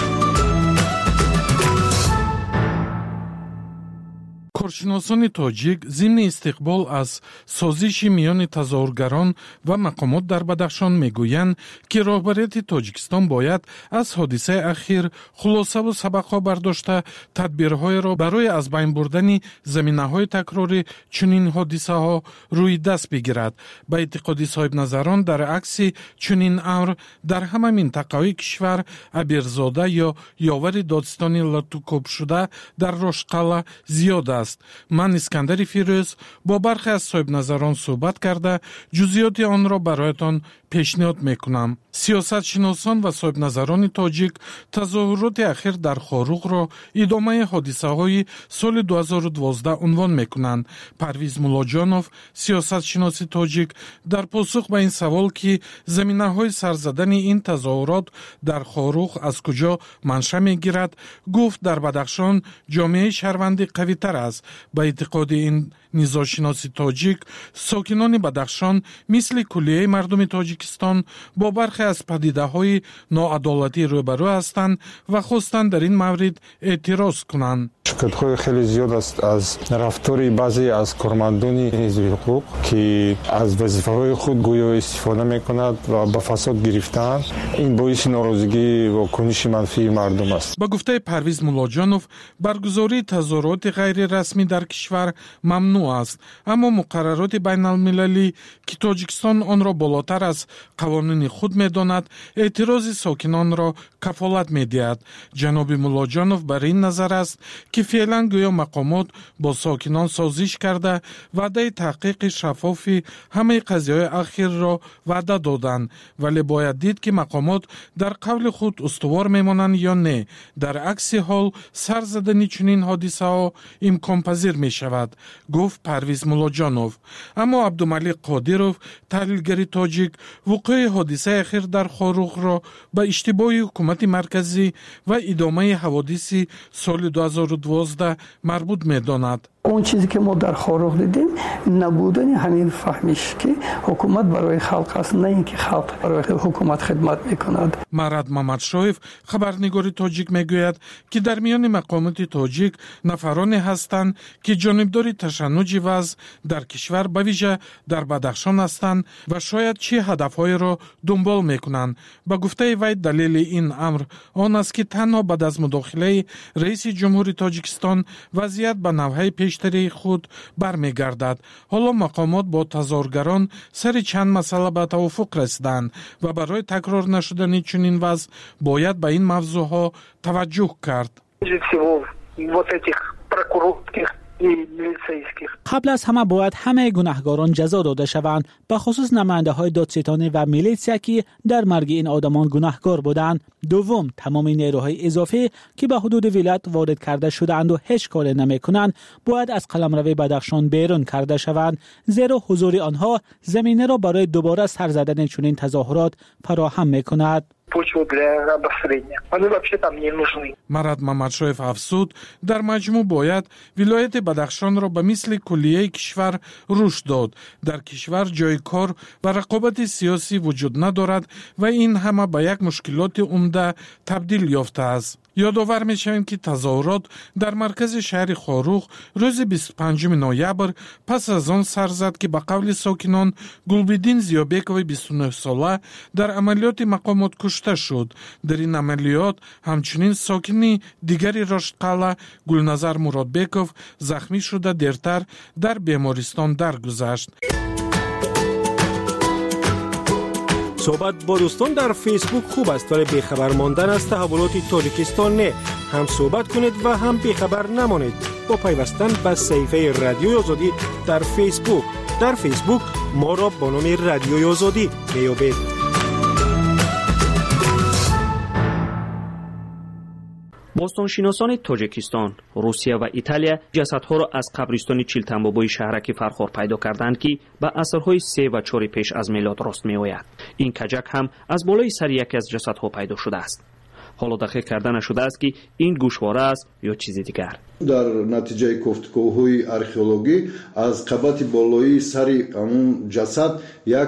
[SPEAKER 5] کارشناسان تاجیک ضمن استقبال از سازش میان تظاهرگران و مقامات در بدخشان میگویند که رهبریت تاجیکستان باید از حادثه اخیر خلاصه و سبق‌ها برداشته تدبیرهای را برای از بین بردن زمینه‌های تکراری چنین حادثه‌ها روی دست بگیرد. به اعتقاد صاحب نظران در عکس چنین امر در همه منطقه‌های کشور ابرزاده یا یاور دادستان لطوکوب شده در رشقلا زیاد است. من اسکندر فیروز با برخی از صاحب نظران صحبت کرده جزئیات آن را برایتان پیشنهاد میکنم. سیاست شناسان و صاحب نظران تاجیک تظاهرات اخیر در خاروق را ادامه حادثه های سال دو هزار و دوازده عنوان میکنند. پرویز مولاجانوف سیاست شناس تاجیک در پاسخ به این سوال که زمینه های سر زدن این تظاهرات در خاروق از کجا منشأ میگیرد گفت در بدخشان جامعه شهروندی قوی تر است. به اعتقاد این نژادشناس تاجیک ساکنان بدخشان مثل کلیه مردم تاجیکستان با برخی از پدیده‌های ناعدالتی روبرو هستند و خواستند در این مورد اعتراض کنند.
[SPEAKER 9] شکایت‌های خیلی زیاد است از رفتار بعضی از کارمندان حزب حقوق که از وظیفه‌های خود گویا استفاده می‌کند و به فساد گرفتند. این باعث ناراضگی و کنش منفی مردم است.
[SPEAKER 5] با گفته پرویز مولاجانوف برگزاری تظاهرات غیر رسمی در کشور ممنوع است، اما مقررات بین المللی که تاجیکستان آن را بالاتر از قوانین خود می‌داند اعتراض ساکنان را کفالت می‌دهد. جناب مولاجانوف بر این نظر است که فعلا گویا مقامات با ساکنان سازش کرده وعده تحقیق شفافی همه قضیه‌های اخیر را وعده دادند، ولی باید دید که مقامات در قول خود استوار میمانند یا نه. در عکس حال سر زدن چنین حادثه‌ها امکان پذیر می شود، گفت پرویز مولاجانوف. اما عبدالملک قادروف تحلیلگر تاجیک وقوع حادثه اخیر در خاروق را به اشتباه حکومت مرکزی و ادامه حوادث سال دو هزار و دوازده مربوط می داند.
[SPEAKER 10] اون چیزی که ما در خاروق دیدیم نبودن همین فهمیش که حکومت برای خلق است، نه اینکه خلق برای حکومت خدمت میکند.
[SPEAKER 5] مراد محمدشاهیف خبرنگار تاجیک میگوید که در میان مقامات تاجیک نفرانی هستند که جانبدار تشنج وضع در کشور به ویژه در بدخشان هستند و شاید چه هدفهای را دنبال میکنند. با گفته وی دلیل این امر آن است که تنها بعد از مداخله رئیس جمهوری تاجیکستان وضعیت به نوعی پیشتری خود برمیگردد. حالا مقامات با تظاهرگران سر چند مسئله به توافق رسیدند و برای تکرار نشدن چنین وضع باید به این موضوعها توجه کرد.
[SPEAKER 2] قبل از همه باید همه گناهکاران جزا داده شوند، به خصوص نماینده های دادستانی و میلیسیا که در مرگ این آدمان گناهکار بودند. دوم، تمام نیروهای اضافی که به حدود ولایت وارد کرده شدند و هیچ کاری نمی‌کنند باید از قلمرو بدخشان بیرون کرده شوند، زیرا حضور آنها زمینه را برای دوباره سر زدن چنین تظاهرات فراهم می‌کند.
[SPEAKER 24] почву для обострения. Они вообще там не нужны.
[SPEAKER 5] مراد محمدشاهیف افزود در مجموع باید ولایت بدخشان را به مثل کلیه کشور رشد داد. در کشور جای کار و رقابت سیاسی وجود ندارد و این همه به یک مشکلات عمده تبدیل یافته است. یادآور می‌شویم که تظاهرات در مرکز شهر خاروق روز بیست و پنجم نوامبر پس از آن سر زد که به قول ساکنان گلبدین زیابکوی بیست و نه ساله در عملیات مقامات کشته شد. در این عملیات همچنین ساکنی دیگری رشتقلا گلنظر مرادبکوف زخمی شده دیرتر در بیمارستان درگذشت.
[SPEAKER 7] صحبت با دوستان در فیسبوک خوب است ولی بیخبر ماندن از تحولات تاجیکستان نه. هم صحبت کنید و هم بیخبر نمانید با پیوستن به صفحه رادیوی آزادی در فیسبوک. در فیسبوک ما را با نام رادیوی آزادی میابید.
[SPEAKER 14] باستانشناسان تاجیکستان، روسیه و ایتالیا جسدها را از قبرستان چیلتنبابوی شهرک فرخور پیدا کردند که به عصرهای سه و چهار پیش از میلاد راست می آید. این کجک هم از بالای سر یکی از جسدها پیدا شده است. حالا دقیق کردن شده است که این گوشواره است یا چیز دیگر.
[SPEAKER 15] در نتیجه گفتگوهای археологی از قبط بالایی سر اون جسد یک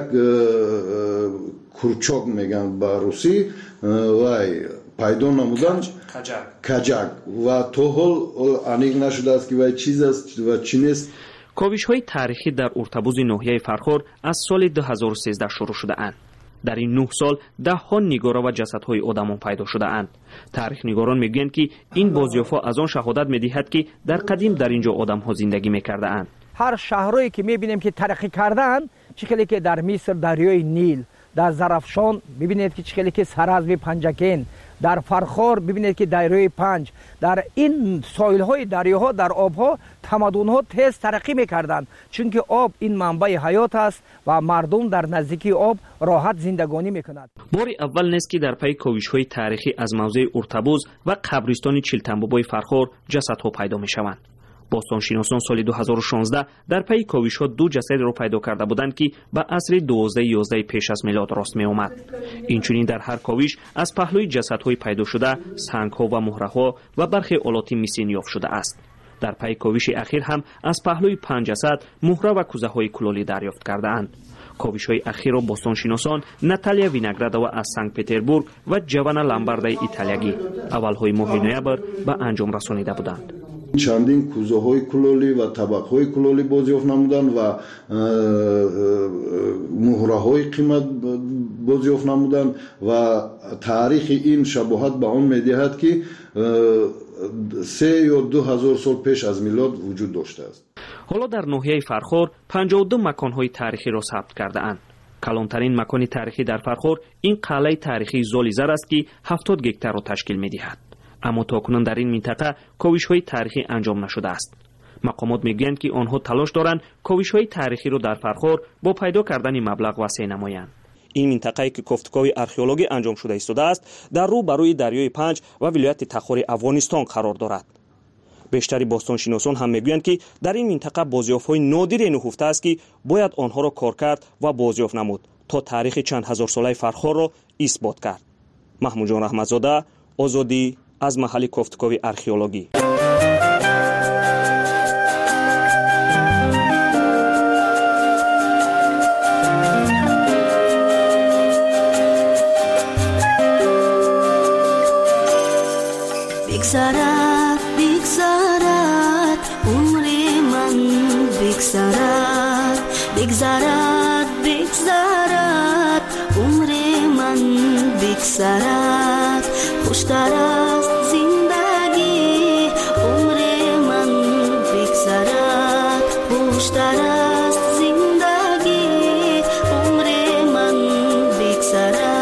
[SPEAKER 15] کورچاک میگن به روسی و پیدا نمودن کجک و تا حال انیق نشده است که وای چیز است و چی نیست.
[SPEAKER 14] کاوش های تاریخی در ارتبوز ناحیه فرخور از سال دو هزار و سیزده شروع شده اند. در این نه سال ده ها نگاره و جسدهای آدمان پیدا شده اند. تاریخ نگاران میگویند که این بازیافا از آن شهادت میدهد که در قدیم در اینجا آدم ها زندگی میکرده اند.
[SPEAKER 3] هر شهرهایی که میبینیم که ترقی کردن، چکلی که در مصر دریای نیل، در زرافشان ببینید که چکلی که سرازم پنجکین، در فرخار ببینید که دریای پنج، در این سایل های دریاها در آبها تمدن ها تیز ترقی میکردند، چون که آب این منبع حیات است و مردم در نزدیکی آب راحت زندگانی میکنند.
[SPEAKER 14] بار اول نیست که در پی کاوش های تاریخی از موضع ارتبوز و قبرستان چیلتنبابوی فرخور جسدها پیدا میشوند. باستانشناسان سال دو هزار و شانزده در پی کاوش ها دو جسد را پیدا کرده بودند که به عصر دوازده یازده پیش از میلاد راست می آمد. اینچنین در هر کاوش از پهلوی جسدهای پیدا شده سنگ ها و مهره ها و برخی آلات میسین یافت شده است. در پی کاوش اخیر هم از پهلوی پنج جسد مهره و کوزه های کلالی دریافت کرده اند. کاوش های اخیر را باستانشناسان ناتالیا وینگردووا از سنت پتربورگ و جوانا لامباردای ایتالیایی اول های ماه نوامبر به انجام رسانیده بودند.
[SPEAKER 15] چندین کوزه های کلالی و طبق های کلالی بازیافت نمودند و مهره های قیمت بازیافت نمودند و تاریخ این شباهت به آن میدهد که سه یا دو هزار سال پیش از میلاد وجود داشته است.
[SPEAKER 14] حالا در ناحیه فرخور پنجاه و دو مکان های تاریخی را ثبت کرده اند. کلانترین مکان تاریخی در فرخور این قلعه تاریخی زولیزر است که هفتاد گکتار را تشکیل میدهد. اما تاکنون در این منطقه کاوش های تاریخی انجام نشده است. مقامات میگویند که آنها تلاش دارند کاوش های تاریخی را در فرخور با پیدا کردن مبلغ وسیع نمایند. این منطقه‌ای که گفتگوی آرکئولوژی انجام شده ایستاده است در رو بروی دریای پنج و ولایت تخاری افغانستان قرار دارد. بیشتری باستانشناسان هم میگویند که در این منطقه بازیافت‌های نادری نهفته است که باید آنها را کار کرد و بازیافت نمود تا تاریخ چند هزار ساله فرخور را اثبات کرد. محمود جان رحمتزاده، آزادی از محل گفتگوی آرکئولوژی.
[SPEAKER 8] بگذرد بگذرد عمر من بگذرد بگذرد بگذرد عمر من بگذرد خوشتر است زندگی عمر من بگذرد خوشتر است زندگی عمر من بگذرد.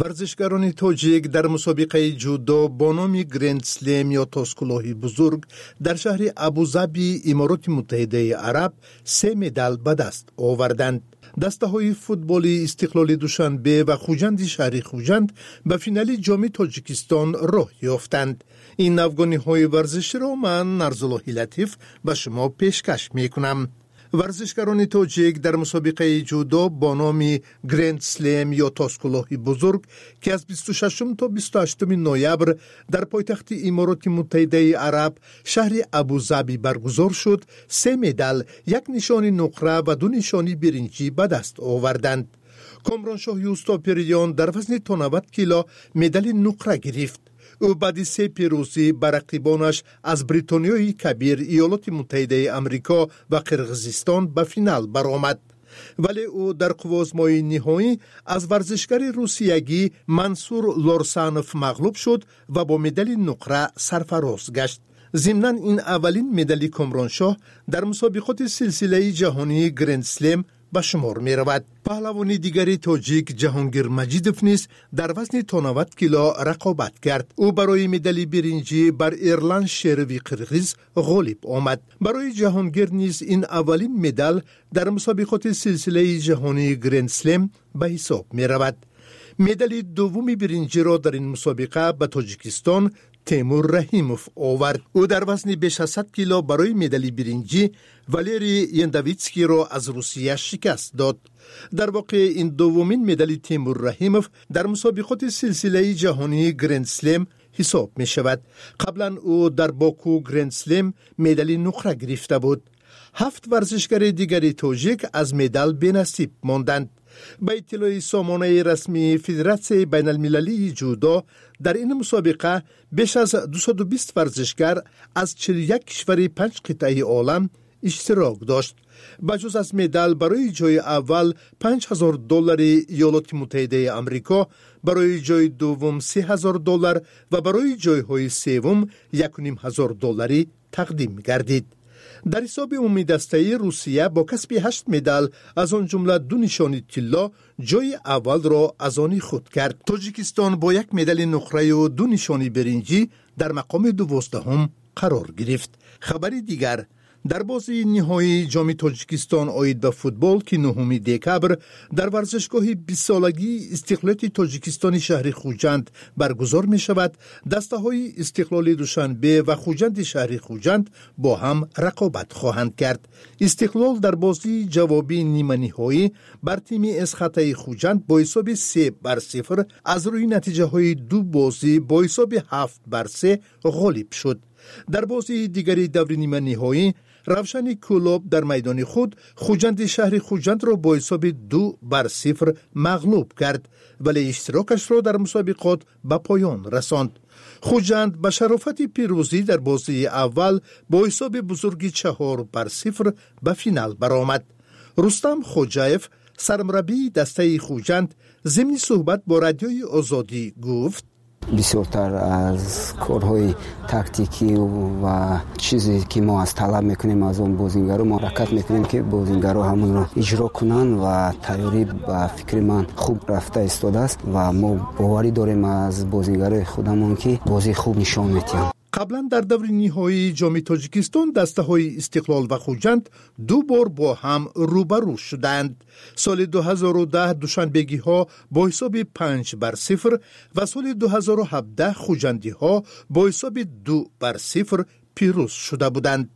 [SPEAKER 1] ورزشکاران تاجیک در مسابقه جودو با نام گرند سلم یا تاسکلوهی بزرگ در شهر ابوظبی امارات متحده عرب سه مدال به دست آوردند. دسته های فوتبالی استقلال دوشنبه و خوجند شهری خوجند به فینال جام تاجیکستان راه یافتند. این افغانی های ورزش را من نرزاللهی لطیف به شما پیشکش می کنم. ورزشکاران تاجیک در مسابقه جودو با نام گرند سلم یا تاسکلوهی بزرگ که از بیست و ششم تا بیست و هشتم نوامبر در پایتخت امارات متحده عرب شهر ابوظبی برگزار شد، سه مدال، یک نشانی نقره و دو نشانی برنجی به دست آوردند. کامرانشاه یوستا پریان در وزن تا نود کیلو مدال نقره گرفت. او بعد سه پیروزی بر رقیبانش از بریتانیای کبیر، ایالات متحده آمریکا و قرقیزستان به فینال برآمد. ولی او در قوازمای نهایی از ورزشکار روسیگی منصور لارسانوف مغلوب شد و با مدال نقره سرفراز گشت. ضمناً این اولین مدال کامرانشاه در مسابقات سلسله جهانی گرند سلم به شمار می رود. پهلوان دیگری تاجیک جهانگیر مجیدوف نیز در وزن تا نود کیلو رقابت کرد. او برای مدال برنجی بر ایرلند شروی قرقیز غالب آمد. برای جهانگیر نیز این اولین مدال در مسابقات سلسله جهانی گرند سلم به حساب می رود. مدال دومی برنجی را در این مسابقه به تاجیکستان تیمور رحیموف آورد. او در وزن بیش از صد کیلو برای مدال برنجی والری یندویتسکی را از روسیه شکست داد. در واقع این دومین مدال تیمور رحیموف در مسابقات سلسله جهانی گرند سلم حساب می شود. قبلا او در باکو گرند سلم مدال نقره گرفته بود. هفت ورزشکار دیگری تاجیک از مدال بی‌نصیب ماندند. به اطلاع سامانه رسمی فدراسیون بین المللی جودو در این مسابقه بیش از دویست و بیست ورزشکار از چهل و یک کشور پنج قطعه عالم اشتراک داشت. بجز از مدال برای جای اول پنج هزار دلار ایالات متحده آمریکا، برای جای دوم سه هزار دلار و برای جایهای سوم یک و نیم هزار دلاری تقدیم گردید. در حساب عمومی دسته روسیه با کسب هشت مدال از آن جمله دو نشانی طلا جای اول را از آن خود کرد. تاجیکستان با یک مدال نقره و دو نشانی برنجی در مقام دوازدهم قرار گرفت. خبری دیگر، در بازی نهایی جام تاجیکستان آید به فوتبال که نهم دکبر در ورزشگاه بیست سالگی استقلال تاجیکستان شهر خوجند برگزار می شود، دسته های استقلال دوشنبه و خوجند شهر خوجند با هم رقابت خواهند کرد. استقلال در بازی جوابی نیمه نهایی بر تیم اسخطه خوجند با حساب سه بر صفر از روی نتیجه های دو بازی با حساب هفت بر سه غالب شد. در بازی دیگری دور نیمه نهایی روشن کلوب در میدان خود خوجند شهر خوجند را با حساب دو بر صفر مغلوب کرد ولی اشتراکش را در مسابقات به پایان رساند. خوجند به شرافت پیروزی در بازی اول با حساب بزرگی چهار بر صفر به فینال برآمد. رستم خوجایف سرمربی دسته خوجند ضمن صحبت با رادیوی آزادی گفت:
[SPEAKER 12] بسیارتر از کارهای تاکتیکی و چیزی که ما از طلب میکنیم از اون بازیگرا ما حرکت میکنیم که بازیگرا همون رو اجرا کنن و تیاری به فکر من خوب رفته ایستاده است و ما باوری داریم از بازیگرای خودمون که بازی خوب نشان میدن.
[SPEAKER 1] قبلا در دور نهایی جام تاجیکستان دسته های استقلال و خوجند دو بار با هم روبرو شدند. سال دو هزار و ده دوشنبگی ها با حساب پنج بر صفر و سال دو هزار و هفده خوجندی ها با حساب دو بر صفر پیروز شده بودند.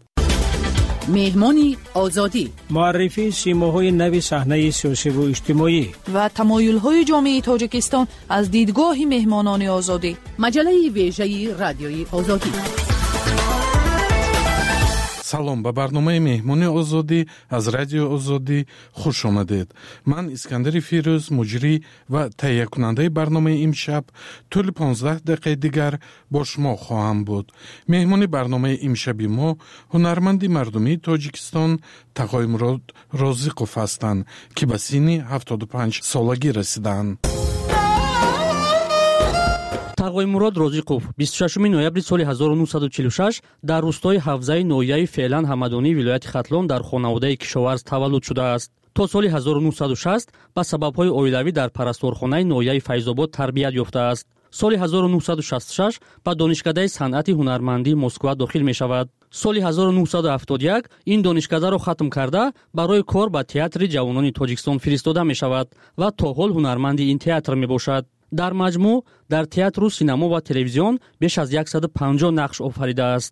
[SPEAKER 13] مهمانی آزادی،
[SPEAKER 16] معرفی سیماهای نو صحنه سیاسی و اجتماعی
[SPEAKER 13] و تمایل‌های جامعه تاجیکستان از دیدگاه مهمانان آزادی. مجله ویژه رادیوی آزادی.
[SPEAKER 5] салом ба барномаи меҳмони озодӣ аз радиои озодӣ хуш омадед. ман искандари фирӯз муҷрӣ ва таҳиякунандаи барномаи имшаб тӯли понздаҳ дақиқаи дигар бо шумо хоҳам буд. меҳмони барномаи имшаби мо ҳунарманди мардумии тоҷикистон тағоимурод розиқов ҳастанд ки ба синни ҳафтоду панҷ солагӣ расидаанд.
[SPEAKER 25] тағоимурод розиқов бисту шашуми ноябри соли ҳазору нуҳсаду чилу шаш дар рӯстои ҳавзаи ноҳияи феълан ҳамадонии вилояти хатлон дар хонаводаи кишоварз таваллуд шудааст. то соли ҳазору нуҳсаду шаст ба сабабҳои оилавӣ дар парасторхонаи ноҳияи Файзобод тарбият ёфтааст. соли ҳазору нуҳсаду шасту шаш ба донишкадаи санъати ҳунармандии Москва дохил мешавад. соли ҳазору нуҳсаду ҳафтоду як ин донишкадаро хатм карда барои кор ба театри ҷавонони Тоҷикистон фиристода мешавад ва то ҳол ҳунарманди ин театр мебошад. дар маҷмӯъ дар театру синамо ва телевизион беш аз яксаду панҷоҳ нақш офаридааст.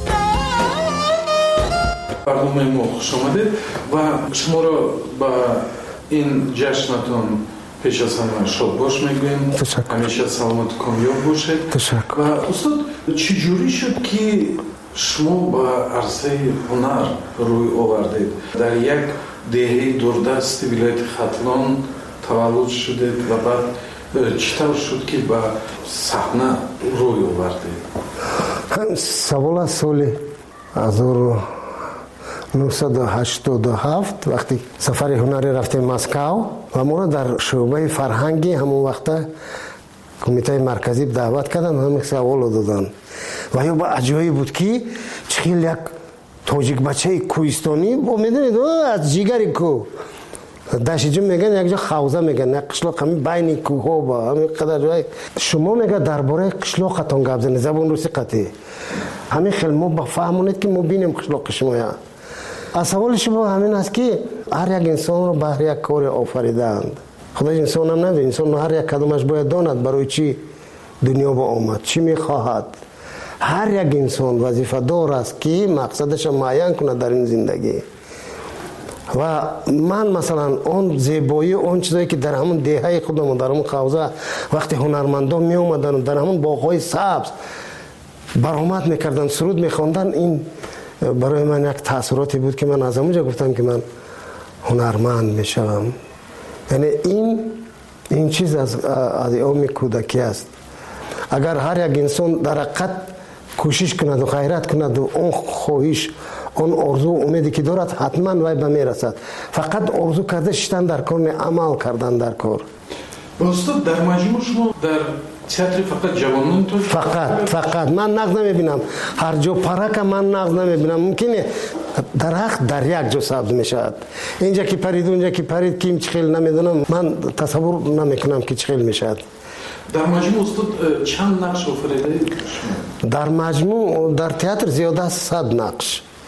[SPEAKER 5] барномаи мо хуш омадед ва шуморо ба ин ҷашнатон пеш аз ҳама шодбош мегӯем. ҳамеша саломату комёб бошед. ва устод, чӣ ҷурӣ шуд ки шумо ба арзаи ҳунар рӯй овардед? дар як деҳаи дурдасти вилояти Хатлон таваллуд шудед ва баъд чӣ тавр шуд ки ба саҳна рӯй овардед?
[SPEAKER 4] савол аз соли ҳазору нуҳсаду ҳаштоду ҳафт вақти сафари ҳунарӣ рафтем Москав ва моро дар шӯъбаи фарҳанги ҳамон вақта кумитаи марказӣ даъват карданд, ҳамин саволо доданд. ва ё ба аҷоиб буд ки чӣ хел як тоҷикбачаи кӯҳистонӣ бо медонед аз ҷигари кӯҳ дашиҷо меган якҷо хавза меган як қишлоқ ҳамин байни кӯҳҳо ба ҳамин қадар ҷой шумо мега дар бораи қишлоқатон гап занед забон рӯси қатъӣ ҳамин хел мо ба фаҳмонед ки мо бинем қишлоқи шумоя. аз саволи шумо ҳамин аст ки ҳар як инсонро баҳри як коре офаридаанд. худои инсонам навед инсон ҳар як кадомаш бояд донад барои чӣ дунё ба омад, чӣ мехоҳад. ҳар як инсон вазифадор аст ки мақсадаша муайян кунад дар ин зиндагӣ. ва ман масалан он зебоӣ он чизое ки дар ҳамон деҳаи худам дар ҳамон хавза вақти ҳунармандон меомаданд дар ҳамон боғҳои сабз баромад мекарданд, суруд мехонданд, ин барои ман як таъссуроте буд ки ман аз ҳамонҷа гуфтам ки ман ҳунарманд мешавам. яъне ин ин чиз аз айёми кӯдакӣ аст. агар ҳар як инсон дар ҳақиқат кӯшиш кунаду ғайрат кунаду он хоҳиш он орзу умеде ки дорад ҳатман вай ба мерасад. фақат орзу карда шиштан дар кор не амал кардан дар кор.
[SPEAKER 5] устод дар маҷмӯъ шумо дар театри фақат ҷавонони то
[SPEAKER 4] фақат фақат ман нағз намебинам. ҳар ҷо парака ман нағз намебинам. мумкине дарахт дар як ҷо сабз мешавад. инҷа ки парид унҷа ки парид ким чӣ хел намедонам. ман тасаввур намекунам ки чӣ хел мешавад.
[SPEAKER 5] дар маҷмӯъ устод чанд нақш офаридаед шумо?
[SPEAKER 4] дар маҷмӯъ дар театр зиёда аз сад нақш,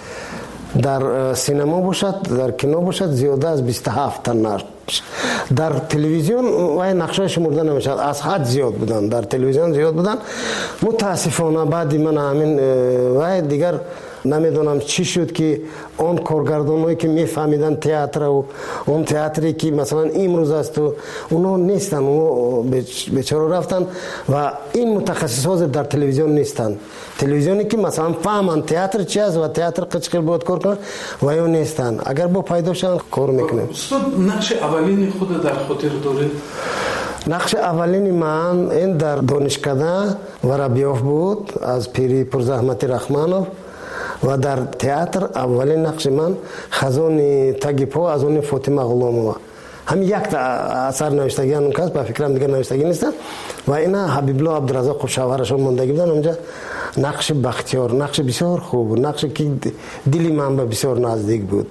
[SPEAKER 4] дар синема бошад, дар кино бошад зиёда аз бисту ҳафтта нақш. дар телевизион вай нақшҳои шумурда намешавад, аз ҳад зиёд буданд. дар телевизион зиёд буданд. мутаассифона баъди ман ҳамин вай дигар намедонам чӣ шуд ки он коргардонҳое ки мефаҳмиданд театру он театре ки масалан имрӯз асту оно нестанд, оно бечора рафтанд ва ин мутахассис ҳозир дар телевизион нестанд. телевизионе ки масалан фаҳманд театр чи аст ва театр чӣ хел бояд кор кунад ва ё нестанд. агар бо пайдо шаванд кор мекунем.
[SPEAKER 5] устод нақши аввалини худа дар хотир доред?
[SPEAKER 4] нақши аввалини ман ин дар донишкада Воробьёв буд аз пири Пурзаҳмати Рахманов ва дар театр аввалин нақши ман Хазони таги по аз они Фотима Ғуломова. ҳамин якта асар навиштагӣ ҳанун кас ба фикрам дигар навиштагӣ нестанд ва ина Ҳабибло Абдуразоқов шавҳарашон мондагӣ буданд. онҷа нақши бахтиёр, нақши бисёр хуб, нақше ки дили ман ба бисёр наздик буд.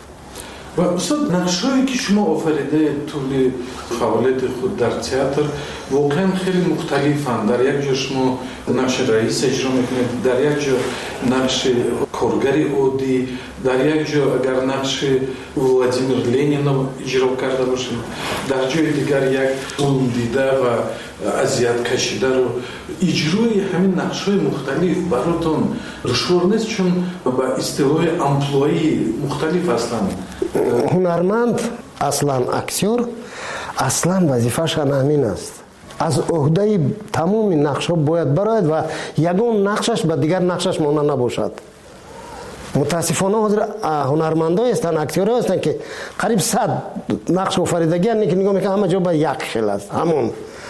[SPEAKER 5] ва устод нақшҳое ки шумо офаридаед тӯли фаъолияти худ дар театр воқеан хеле мухталифанд. дар як ҷо шумо нақши раис иҷро мекунед, дар як ҷо нақши коргари оддӣ, дар як ҷо агар нақши Владимир Ленинов иҷро карда бошед, дар ҷои дигар як зулмдида ва азияткашидаро. иҷрои ҳамин нақшҳои мухталиф баротон душвор нест, чун ба истилоҳи амплуаи мухталиф ҳастанд?
[SPEAKER 4] ҳунарманд аслан актёр аслан вазифашан ҳамин аст. аз ӯҳдаи тамоми нақшҳо бояд барояд ва ягон нақшаш ба дигар нақшаш монда набошад. мутаассифона ҳозир ҳунармандое ҳастанд, актёрое ҳастанд ки қариб сад нақш офаридагианд, ки нигоҳ мекунад ҳама ҷо ба як хел аст. ҳамон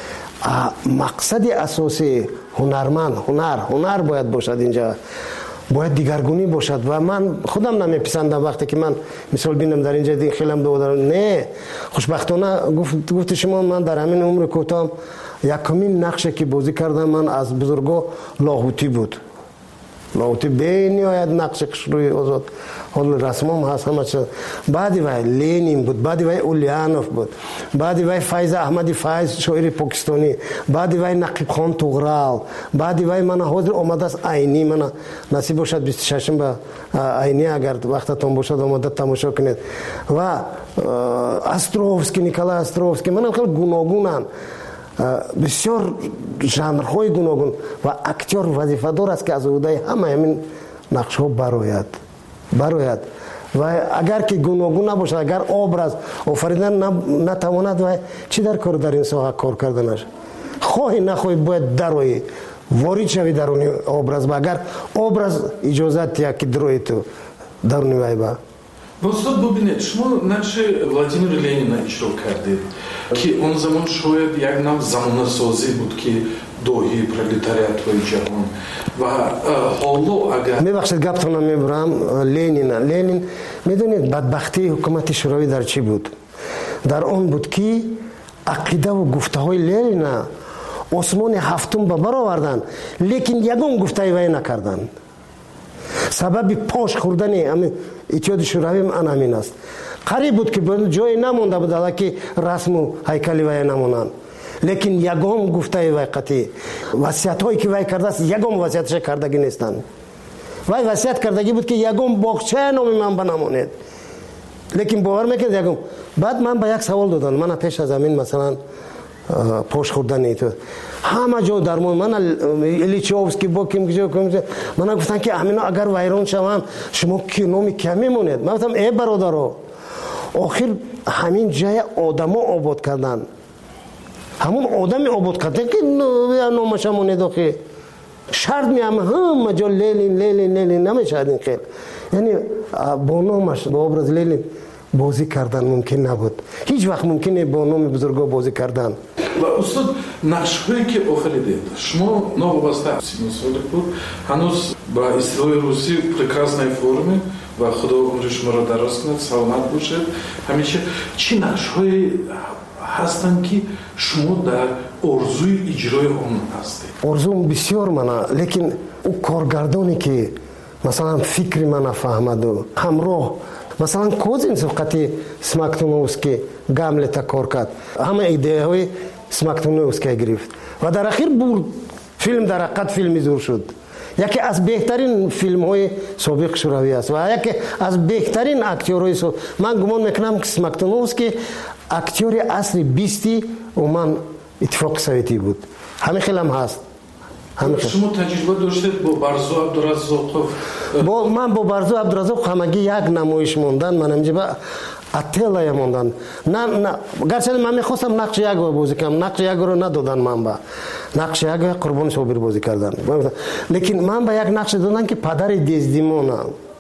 [SPEAKER 4] мақсади асосии ҳунарманд ҳунар ҳунар бояд бошад. инҷа бояд дигаргунӣ бошад ва ман худам намеписандам вақте ки ман мисол бинам дар инҷа хелам додам. не хушбахтона гуфти шумо ман дар ҳамин умри кӯтоҳам якумин нақше ки бозӣ кардам ман аз бузурго лоҳутӣ буд. ноути бениҳоят нақши хушрӯи озод ҳол расмом ҳаст ҳама чиз. баъди вай Ленин буд, баъди вай Ульянов буд, баъди вай Файза Аҳмади Файз шоири покистонӣ, баъди вай Нақибхон Туғрал, баъди вай мана ҳозир омадааст Айнӣ. мана насиб бошад бисту шашум ба Айнӣ агар вақтатон бошад омада тамошо кунед. ва Островский, Николай Островский, мана хеле гуногунанд, бисёр жанрҳои гуногун. ва актер вазифадор аст ки аз удаи ҳама ҳамин нақшҳо барояд барояд ва агар ки гуногун набошад, агар образ офаридан натавонад, ва чӣ дар кор дар ин соҳа кор карданаш? хоҳӣ нахоҳӣ бояд дарои ворид шави даруни образ. ва агар образ иҷозат диҳад ки дарои ту даруни вай ба
[SPEAKER 5] Бостод бубинед, шумо нақши Владимир Ленина иҷро кардед ки он замон шояд як нав замонасозӣ буд ки доҳии пролетариатҳои ҷаҳон. ва ҳоло агар
[SPEAKER 4] мебахшед гаптона мебурам Ленина. Ленин медонед бадбахтии ҳукумати шӯравӣ дар чӣ буд? дар он буд ки ақидаву гуфтаҳои Ленина осмони ҳафтум ба бар оварданд, лекин ягон гуфтаи вай накарданд. сабаби пош хӯрдани ҳамин иттиҳоди шӯравӣ ан ҳамин аст. қариб буд ки ҷое намонда буд алаки расму ҳайкали вай намонанд, лекин ягон гуфтаи вай қатъӣ. васиятҳое ки вай кардааст, ягон васияташа кардагӣ нестанд. вай васият кардагӣ буд ки ягон боғчае номи ман ба намонед, лекин бовар мекард ягон. баъд ман ба як савол доданд, мана пеш аз ҳамин масалан пош хӯрдани то ҳама ҷо дар мо мана Ильичевский бо ким ҷо ким мана гуфтанд ки ҳамино агар вайрон шаванд шумо ки номи кия мемонед. ман гуфтам э бародаро, охир ҳамин ҷая одамо обод карданд, ҳамун одами обод кардан ки номаша монед. охи шарт меам ҳама ҷо Ленин Ленин Ленин намешавад ин хел. яъне бо номаш бо образи Ленин бозӣ кардан мумкин набуд. ҳеҷ вақт мумкин не бо номи бузурго бозӣ кардан.
[SPEAKER 5] ва устод нақшҳое ки охиридед, шумо новобаста соли буд, ҳанӯз ба истилоҳи русӣ прекраснаи форме ва худо умри шуморо дароз кунад, саломат бошед. ҳамеша чӣ нақшҳое ҳастанд ки шумо дар орзуи иҷрои он ҳастед? орзум
[SPEAKER 4] бисёр мана, лекин ӯ коргардоне ки масалан фикри мана фаҳмаду ҳамроҳ, масалан Козинцев қати Смоктуновский Гамлета кор кард, ҳама идеяҳои Смоктуновский гирифт ва дар ахир бурд. филм дар ҳақиқат филми зур шуд. яке аз беҳтарин филмҳои собиқ шӯравӣ аст ва яке аз беҳтарин актёрҳои собиқ. ман гумон мекунам ки Смоктуновский актёри асри бисти уман иттифоқи советӣ буд. ҳамин хелам ҳаст.
[SPEAKER 5] шумо таҷриба доштед бо Барзу Абдураззоқов?
[SPEAKER 4] ман бо Барзу Абдураззоқ ҳамагӣ як намоиш монданд, ман ҳамҷиба ателая монданд. гарчанде ман мехостам нақши ягро бозӣ кардам, нақши ягро надоданд ман ба. нақши ягро Қурбони Собир бозӣ карданд. лекин ман ба як нақше доданд ки падари Дездимона.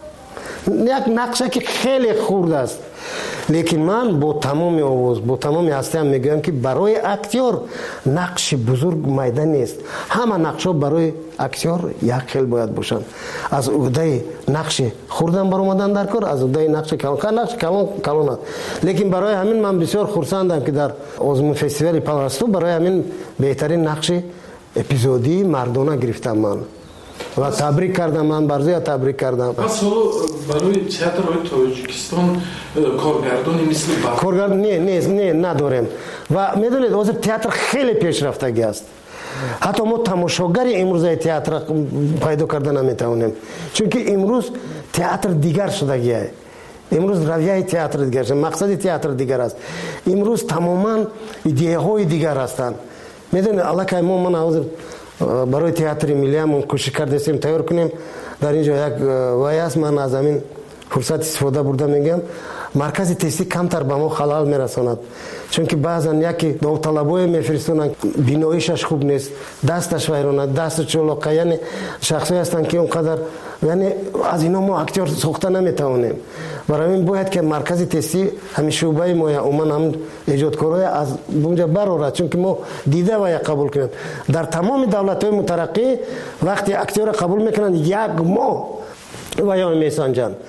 [SPEAKER 4] як нақша ки хеле хурд аст. лекин ман бо тамоми овоз, бо тамоми ҳастиам мегӯям ки барои актёр нақши бузург майда нест. ҳама нақшҳо барои актёр як хел бояд бошанд. аз уҳдаи нақши хурдам баромадан дар кор, аз уҳдаи нақши калон. нақши калон калон аст. лекин барои ҳамин ман бисёр хурсандам ки дар озмун фестивали Паласту барои ҳамин беҳтарин нақши эпизодии мардона гирифтам ман. ва табрик кардам, ман Барзуя табрик кардам.
[SPEAKER 5] пас ҳоло барои театрҳои Тоҷикистон коргардони мисли
[SPEAKER 4] коргардон не не не надорем. ва медонед ҳозир театр хеле пешрафтагӣ аст. ҳатто мо тамошогари имрӯзаи театр пайдо карда наметавонем, чунки имрӯз театр дигар шудагиае. имрӯз равияи театр дигар шуд, мақсади театр дигар аст. имрӯз тамоман идеяҳои дигар ҳастанд. медонед аллакай мо мана ҳозир барои театри миллиамон кӯшиш кардем тайёр кунем. дар ин ҷо як вай аст, ман аз ҳамин фурсат истифода бурда мегӯям, маркази тестӣ камтар ба мо халал мерасонад, чунки баъзан яке довталабое мефиристонанд, биноишаш хуб нест, дасташ вайронад, дасту чолоқа, яъне шахсое ҳастанд ки он қадар, яъне аз ино мо актёр сохта наметавонем. барои ин бояд ки маркази тестӣ ҳамин шӯъбаи моя уман ҳамин эҷодкорое аз бунҷа барорад, чунки мо дида вая қабул кунем. дар тамоми давлатҳои мутараққӣ вақте актёра қабул мекунанд як моҳ ваё месанҷанд.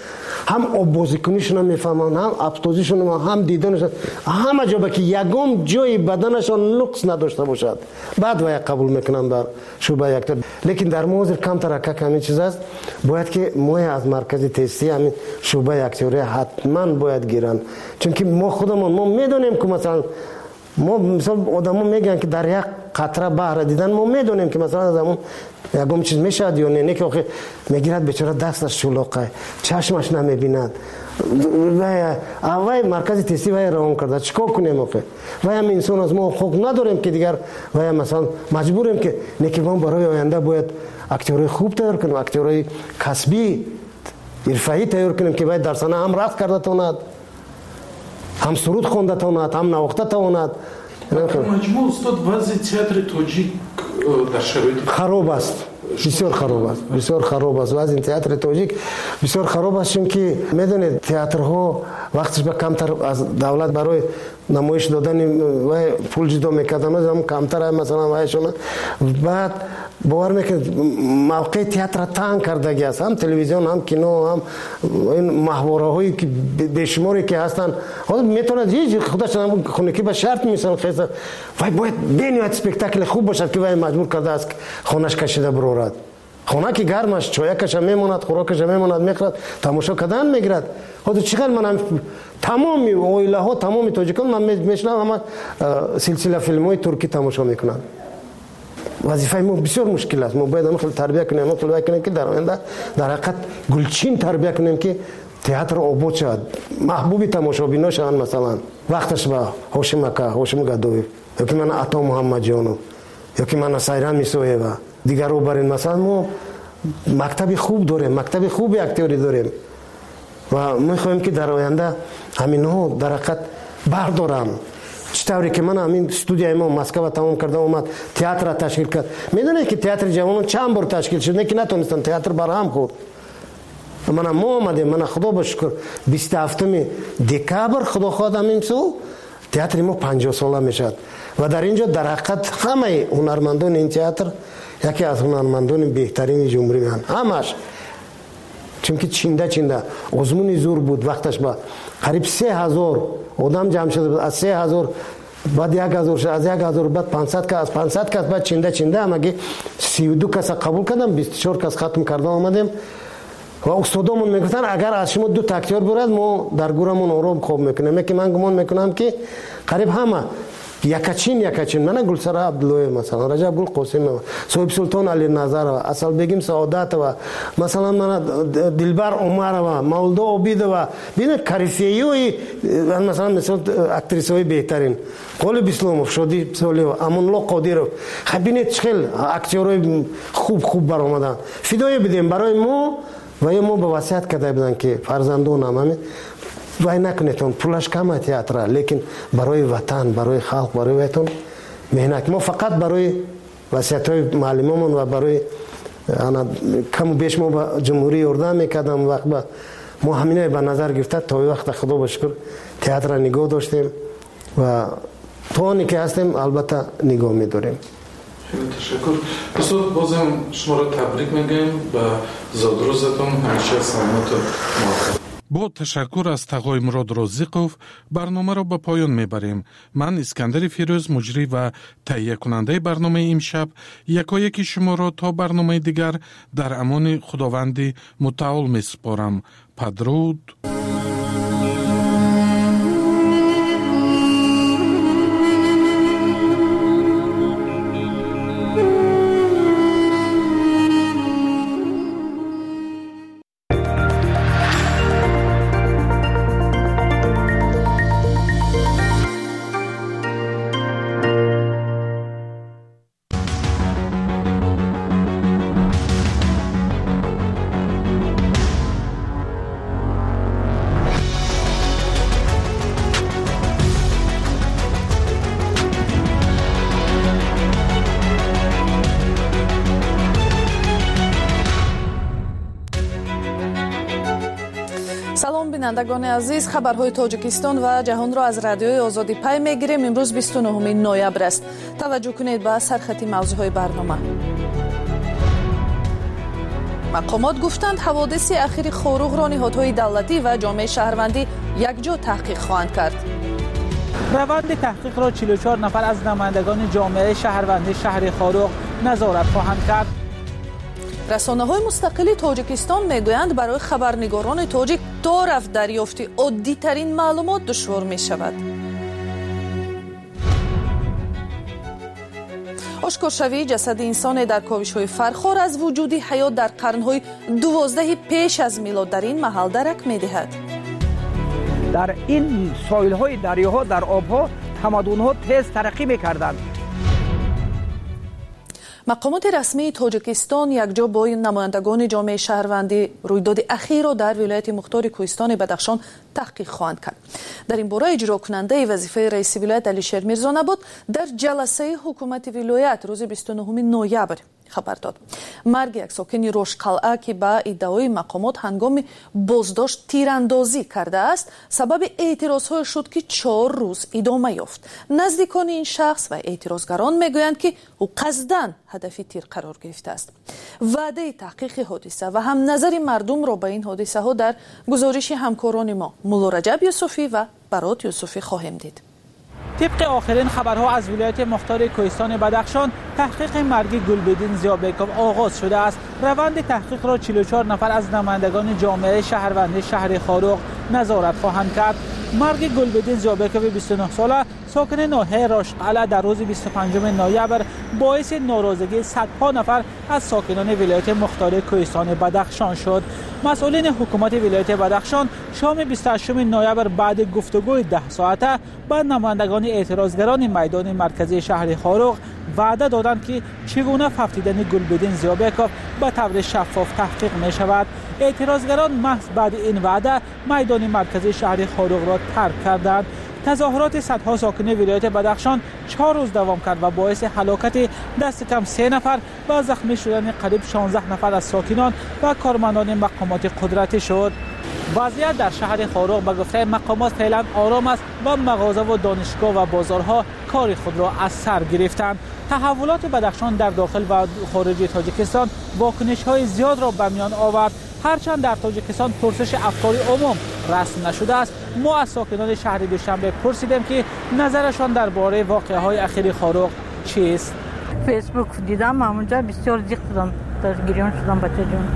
[SPEAKER 4] ҳам оббозикунишона мефаҳманд, ҳам абтозишона, ҳам диданашон, ҳама ҷо ба ки ягон ҷои баданашон нуқс надошта бошад, баъд вая қабул мекунанд дар шӯъбаи актор. лекин дар мо ҳозир камтар акак ҳамин чиз аст. бояд ки мо аз маркази тестӣ ҳамин шӯъбаи актерия ҳатман бояд гиранд, чунки мо худамон мо медонем ки масалан мо мисол одамо мегӯянд ки дар як қатра баҳра дидан мо медонем ки масалан аз ҳамон ягон чиз мешавад ё не, не ки охир мегирад бечора дасташ шулоқа, чашмаш намебинад. вай маркази тестӣ вай равон карда, чикор кунем охир? вай ҳам инсон аст, мо хуқ надорем ки дигар вай масалан маҷбурем ки не ки мо барои оянда бояд актерои хуб тайёр кунем, актерои касбӣ ирфаӣ тайёр кунем ки вай дар саҳна ҳам рақс карда тавонад, ҳам суруд хонда тавонад, ҳам навохта тавонад.
[SPEAKER 5] маҷмӯъ устод вазъи театри тоҷик дар шароити
[SPEAKER 4] хароб аст, бисёр хароб аст, бисёр хароб аст. вазъи театри тоҷик бисёр хароб аст, чунки медонед театрҳо вақташ ба камтар аз давлат барои намоиш додани вай пул ҷудо мекарданд, камтар масалан вайшона баъд бовар мекунед мавқеи театра танг кардаги аст, ҳам телевизион, ҳам кино, ҳам ин маҳвораҳои ки бешуморе ки ҳастанд. ҳозир метавонад ҳеҷ худаш хунукӣ ба шарт мисал хеса вай бояд бениҳоят спектакли хуб бошад ки вай маҷбур кардааст хонаш кашида бурорад. хона ки гармаш, чоякаша мемонад, хӯрокаша мемонад, мехӯрад, тамошо кардан мегирад. ҳозир чӣ қадр ман тамоми оилаҳо, тамоми тоҷикон ман мешунам ҳама силсила филмҳои туркӣ тамошо мекунанд. вазифаи мо бисёр мушкил аст. мо бояд хеле тарбия кунем, хеле вай кунем ки дар оянда дар ҳақиқат гулчин тарбия кунем ки театр обод шавад, маҳбуби тамошобино шаванд. масалан вақташ ба ҳошим ака, ҳошим гадоев, ёки мана ато муҳаммадҷонов, ёки мана сайран мисоева, дигарҳо барин. масалан мо мактаби хуб дорем, мактаби хуби актерӣ дорем ва мехоҳем ки дар оянда ҳаминҳо дар ҳақиқат бардоранд. чӣ тавре ки ман ҳамин студияи мо Москва тамом карда омад, театра ташкил кард. медонед ки театри ҷавонон чанд бор ташкил шуд, не ки натонистанд театр барҳам хӯрд. мана мо омадем, мана худо ба шукр бисту ҳафтуми декабр худо хоҳад ҳамин сол театри мо панҷоҳсола мешавад ва дар ин ҷо дар ҳақиқат ҳамаи ҳунармандони ин театр яке аз ҳунармандони беҳтарини ҷумҳурианд, ҳамаш. чунки чинда чинда озмуни зур буд, вақташ ба қариб се ҳазор одам ҷамъ шуда буд, аз се ҳазор баъд як ҳазор шуд, аз як ҳазор баъд пансад кас, аз пансад кас баъд чинда чинда ҳамагӣ сию ду каса қабул кардам, бисту чор кас хатм карда омадем ва устодомон мегуфтанд агар аз шумо ду актер бурад мо дар гӯрамон ором хоб мекунем. ки ман гумон мекунам ки қариб ҳама якачин якачин мана Гулсара Абдуллоев, масалан Раҷабгул Қосимова, Соҳибсултон Алиназарова, Асалбегим Саодатова, масалан мана Дилбар Омарова, Мавлудо Обидова, бинед карифеиёи масалан мисол актрисаҳои беҳтарин, Қолиб Исломов, Шодӣ Солиева, Амонулло Қодиров, ха бинед чӣ хел актерҳои хуб хуб баромаданд. фидоӣ бидем барои мо ва ё мо ба васият карда буданд ки фарзандонам ҳамин вай накунетон пулаш кама театра, лекин барои ватан, барои халқ, барои вайтон меҳнат. мо фақат барои васиятҳои муаллимомон ва барои каму беш мо ба ҷумҳурӣ ёрдам мекардам. вақт ба мо ҳаминое ба назар гирифта то вақта худо ба шукр театра нигоҳ доштем ва то оне ки ҳастем албатта нигоҳ медорем.
[SPEAKER 5] خیلی تشکر. استاد بازم شما را تبریک میگم و زادروزتون همیشه سلامت و موفق. با تشکر از تقای مراد رازقов برنامه را به پایان میبریم. من اسکندر فیروز مجری و تهیه کننده برنامه امشب یکایک شما را تا برنامه دیگر در امان خداوند متعال میسپارم. پدرود.
[SPEAKER 13] салом бинандагони азиз, хабарҳои тоҷикистон ва ҷаҳонро аз радиои озодӣ пай мегирем. имрӯз бисту нӯҳуми ноябр аст. таваҷҷӯҳ кунед ба сархати мавзӯъҳои барнома. مقامات گفتند حوادث اخیر خاروق را نهادهای دولتی و جامعه شهروندی یکجا تحقیق خواهند کرد.
[SPEAKER 2] روند تحقیق را چهل و چهار نفر از نمایندگان جامعه شهروندی شهر خاروق نظارت خواهند کرد.
[SPEAKER 13] رسانه‌های مستقل تاجیکستان میگویند برای خبرنگاران تاجیک تا رفت دریافت عادی‌ترین معلومات دشوار می‌شود. اشکارشوی جسد انسان در کاوش‌های فرخار از وجود حیات در قرن‌های دوازده پیش از میلاد در این محل درک می‌دهد.
[SPEAKER 3] در این ساحل‌های دریاها در آبها تمدن‌ها تیز ترقی می‌کردند.
[SPEAKER 13] مقامات رسمی تاجیکستان یکجا با نمایندگان جامعه شهروندی رویداد اخیر را در ولایت مختار کوهستان بدخشان تحقیق خواهند کرد. در این باره اجرا کننده وظیفه رئیس ولایت علیشیر میرزاناباد در جلسه حکومت ولایت روز بیست و نهم نوامبر خبر داد. مرگ یک ساکن روشقلعه که به ادعای مقامات هنگام بازداشت تیراندازی کرده است سبب اعتراض‌های شد که چهار روز ادامه یافت. نزدیکان این شخص و اعتراضگران میگویند که او قصداً هدف تیر قرار گرفته است. وعده تحقیق حادثه و هم نظر مردم را به این حادثه ها در گزارش همکاران ما مولا رجب یوسفی و برات یوسفی خواهیم دید.
[SPEAKER 2] طبق آخرین خبرها از ولایت مختار کوهستان بدخشان تحقیق مرگ گلبدین زیابکوف آغاز شده است. روند تحقیق را چهل و چهار نفر از نمایندگان جامعه شهروندی شهر خاروق نظارت خواهند کرد. مرگ گلبدین زیابکوف بیست و نه ساله ساکن ناحیه راشقلعه در روز بیست و پنجم نوامبر باعث ناراضگی صدها نفر از ساکنان ولایت مختار کوهستان بدخشان شد. مسئولین حکومت ولایت بدخشان شام بیست و هشتم نوامبر بعد گفتگوی ده ساعته با نمایندگان اعتراضگران میدان مرکزی شهر خاروق وعده دادند که چگونه ففتیدن گلبدین زیابکوف به طور شفاف تحقیق می شود. اعتراضگران محض بعد این وعده میدان مرکزی شهر خاروق را ترک کردند. تظاهرات صدها ساکن ولایت بدخشان چهار روز دوام کرد و باعث هلاکت دست کم سه نفر و زخمی شدن قریب شانزده نفر از ساکنان و کارمندان مقامات قدرتی شد. وضعیت در شهر خاروق به گفته مقامات فعلا آرام است و مغازه و دانشگاه و بازارها کار خود را از سر گرفتند. تحولات بدخشان در داخل و خارج تاجیکستان واکنش‌های زیاد را به میان آورد. هرچند در تاجیکستان پرسش افکار عموم رسم نشده است، ما از ساکنان شهر دوشنبه پرسیدیم که نظرشان درباره واقعه‌های اخیر خاروق چیست.
[SPEAKER 11] فیسبوک دیدم، همونجا بسیار جیغ زدم، گریان شدم بچه جون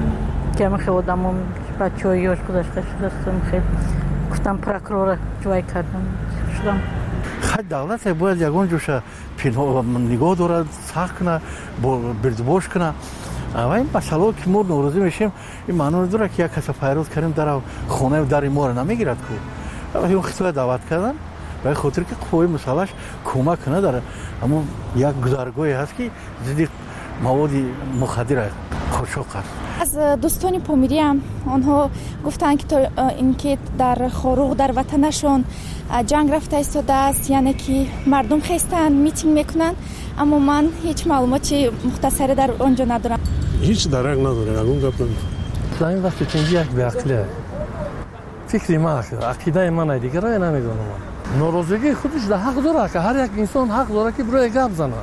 [SPEAKER 11] که من خیلی آدمم بچه های یاش گذاشته شده استم، خیلی گفتم پراکرور جوای کردم شدم.
[SPEAKER 17] خیلی دولت باید یکون جوشه نگاه دارد، سخت کنه، بردباش کنه. و این مسئله که ما نوروزی میشیم این معنی داره که یک کسی پیروز کردیم در خانه و در ما رو نمیگیرد که اون خیلی دعوت کردن برای خاطر که قوی مسئلهش کمک کنه داره. اما یک گذرگاهی هست که ضد مواد مخدر قاچاق است.
[SPEAKER 18] از دوستان پامیری هم آنها گفتن که تا اینکه در خاروق در وطنشون جنگ رفته ایستاده است، یعنی که مردم خستن میتینگ میکنن، اما من هیچ معلوماتی مختصری در آنجا ندارم.
[SPEAKER 17] هیچ درک نداره اون گپ نمی‌کنه. این وقتی که یک بی‌عقله فکری ما عقیده من دیگه رای نمیدونم. ناراضگی خودش در حق داره که هر یک انسان حق داره که برای گپ زنه.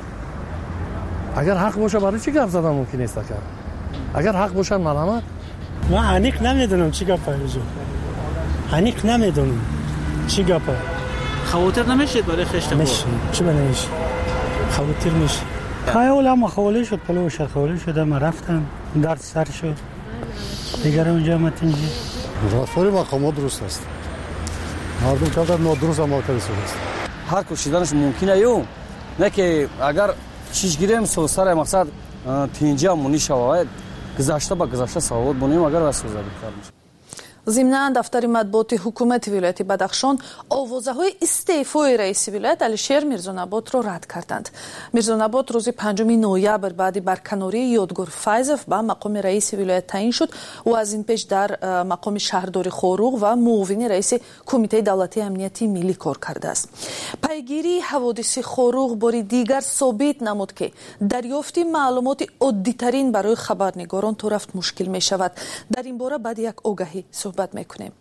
[SPEAKER 17] اگر حق باشه برای چی گپ زدن ممکن نیست که؟ اگر حق باشه ملامت.
[SPEAKER 19] من انیق نمیدونم چی گپه اینجا. انیق نمیدونم چی گپه.
[SPEAKER 2] خواطر نمیشه برای خشت بود.
[SPEAKER 19] چی بنویش؟ خواطر میشه. خیالم خواله شد، پلوش خواله شد، ما رفتم درد سر شد. دیگر اونجا متنجی.
[SPEAKER 17] رفتار مقامات درست است. مردم چقدر نادرست عمل کرده است.
[SPEAKER 20] هر کوشیدنش ممکنه یو. نه که اگر چیز گیریم سر مقصد تینجا مونی شود گذشته با گذشته سواد بونیم اگر واسه زدید کارش.
[SPEAKER 13] ضمناً دفتر مطبوعات حکومت ولایت بدخشان آوازه‌های استعفای رئیس ولایت علیشیر میرزاناباد را رد کردند. میرزاناباد روز پنجم نوامبر بعد برکناری یادگار فیضف به مقام رئیس ولایت تعیین شد و از این پیش در مقام شهرداری خاروق و معاون رئیس کمیته دولتی امنیتی ملی کار کرده است. پیگیری حوادث خاروق بار دیگر ثابت نمود که دریافت معلومات عادی‌ترین برای خبرنگاران تو رفت مشکل می شود. در این باره بعد یک آگهی صحبت میکنیم.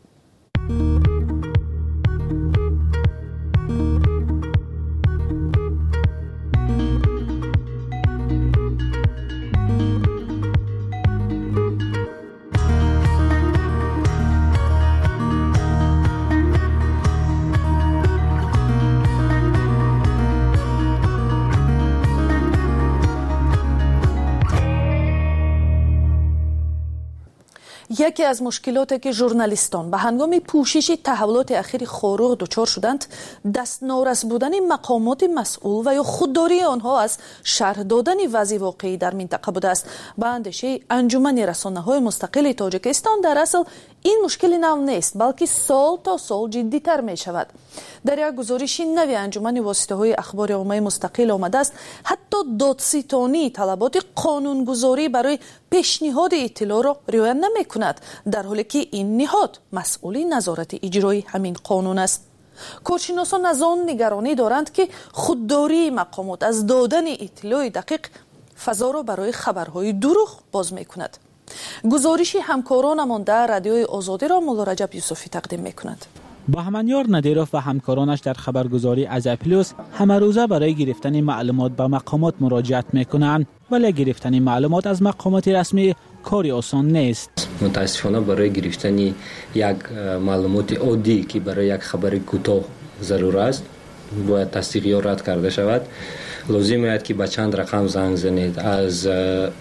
[SPEAKER 13] یکی از مشکلاتی که ژورنالیستان به هنگام پوشش تحولات اخیر خاروق دچار شدند دست نارس بودن مقامات مسئول و یا خودداری آنها از شرح دادن وضع واقعی در منطقه بوده است. به اندیشه انجمن رسانه‌های مستقل تاجیکستان در اصل این مشکل نو نیست بلکه سال تا سال جدی‌تر می شود. در یک گزارش نوی انجمن واسطه‌های اخبار عامه مستقل آمده است حتی دادستانی طلبات قانونگذاری برای پیشنهاد اطلاع را رعایت نمی‌کند، در حالی که این نهاد مسئول نظارت اجرایی همین قانون است. کارشناسان از آن نگرانی دارند که خودداری مقامات از دادن اطلاع دقیق فضا را برای خبرهای دروغ باز می‌کند. گزارش همکارانمان در رادیوی آزادی را مولا رجب یوسفی تقدیم می‌کند.
[SPEAKER 2] بهمنیار ندیروف و همکارانش در خبرگزاری ازای پلوس همه روزه برای گرفتن معلومات به مقامات مراجعت میکنند، ولی گرفتن معلومات از مقامات رسمی کاری آسان نیست.
[SPEAKER 6] متاسفانه برای گرفتن یک معلومات عادی که برای یک خبر کوتاه ضرور است باید تصدیق یا رد کرده شود. لازم است که به چند رقم زنگ زنید، از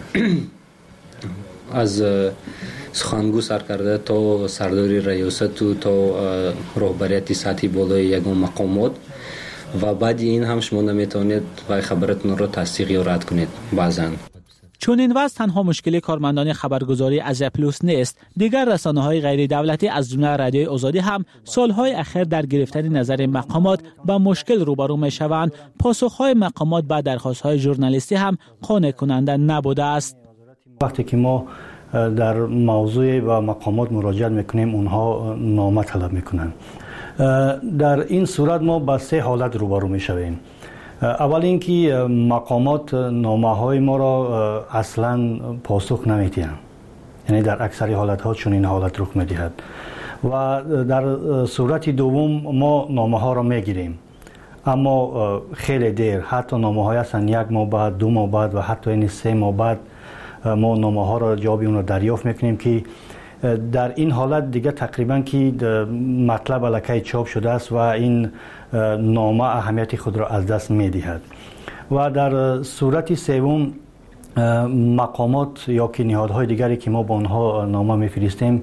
[SPEAKER 6] از سخنگو سرکرده تا سرداری ریاست و تا رهبریت سطحی بالای یگان مقامات و بعد این هم شما نمیتونید و خبرتون را تصدیق یا رد کنید. بعضن
[SPEAKER 2] چون این وضع تنها مشکل کارمندان خبرگزاری ازای پلوس نیست، دیگر رسانه‌های غیر دولتی از جمله رادیوی آزادی هم سالهای اخیر در گرفتن نظر مقامات با مشکل روبرو می‌شوند. پاسخ‌های مقامات به درخواست‌های ژورنالیستی هم قانع کننده نبوده است.
[SPEAKER 17] وقتی که ما در موضوع و مقامات مراجعه میکنیم اونها نامه طلب میکنن. در این صورت ما با سه حالت روبرو میشویم. اول اینکه مقامات نامه های ما را اصلا پاسخ نمیدهند، یعنی در اکثر حالت ها چون این حالت رخ میدهد. و در صورت دوم ما نامه ها را میگیریم اما خیلی دیر، حتی نامه های هستند یک ماه بعد، دو ماه بعد و حتی این سه ماه بعد ما نامه ها را جواب اون را دریافت میکنیم که در این حالت دیگه تقریبا که مطلب الکی چاپ شده است و این نامه اهمیت خود را از دست میدهد. و در صورت سوم مقامات یا که نهادهای دیگری که ما با آنها نامه میفرستیم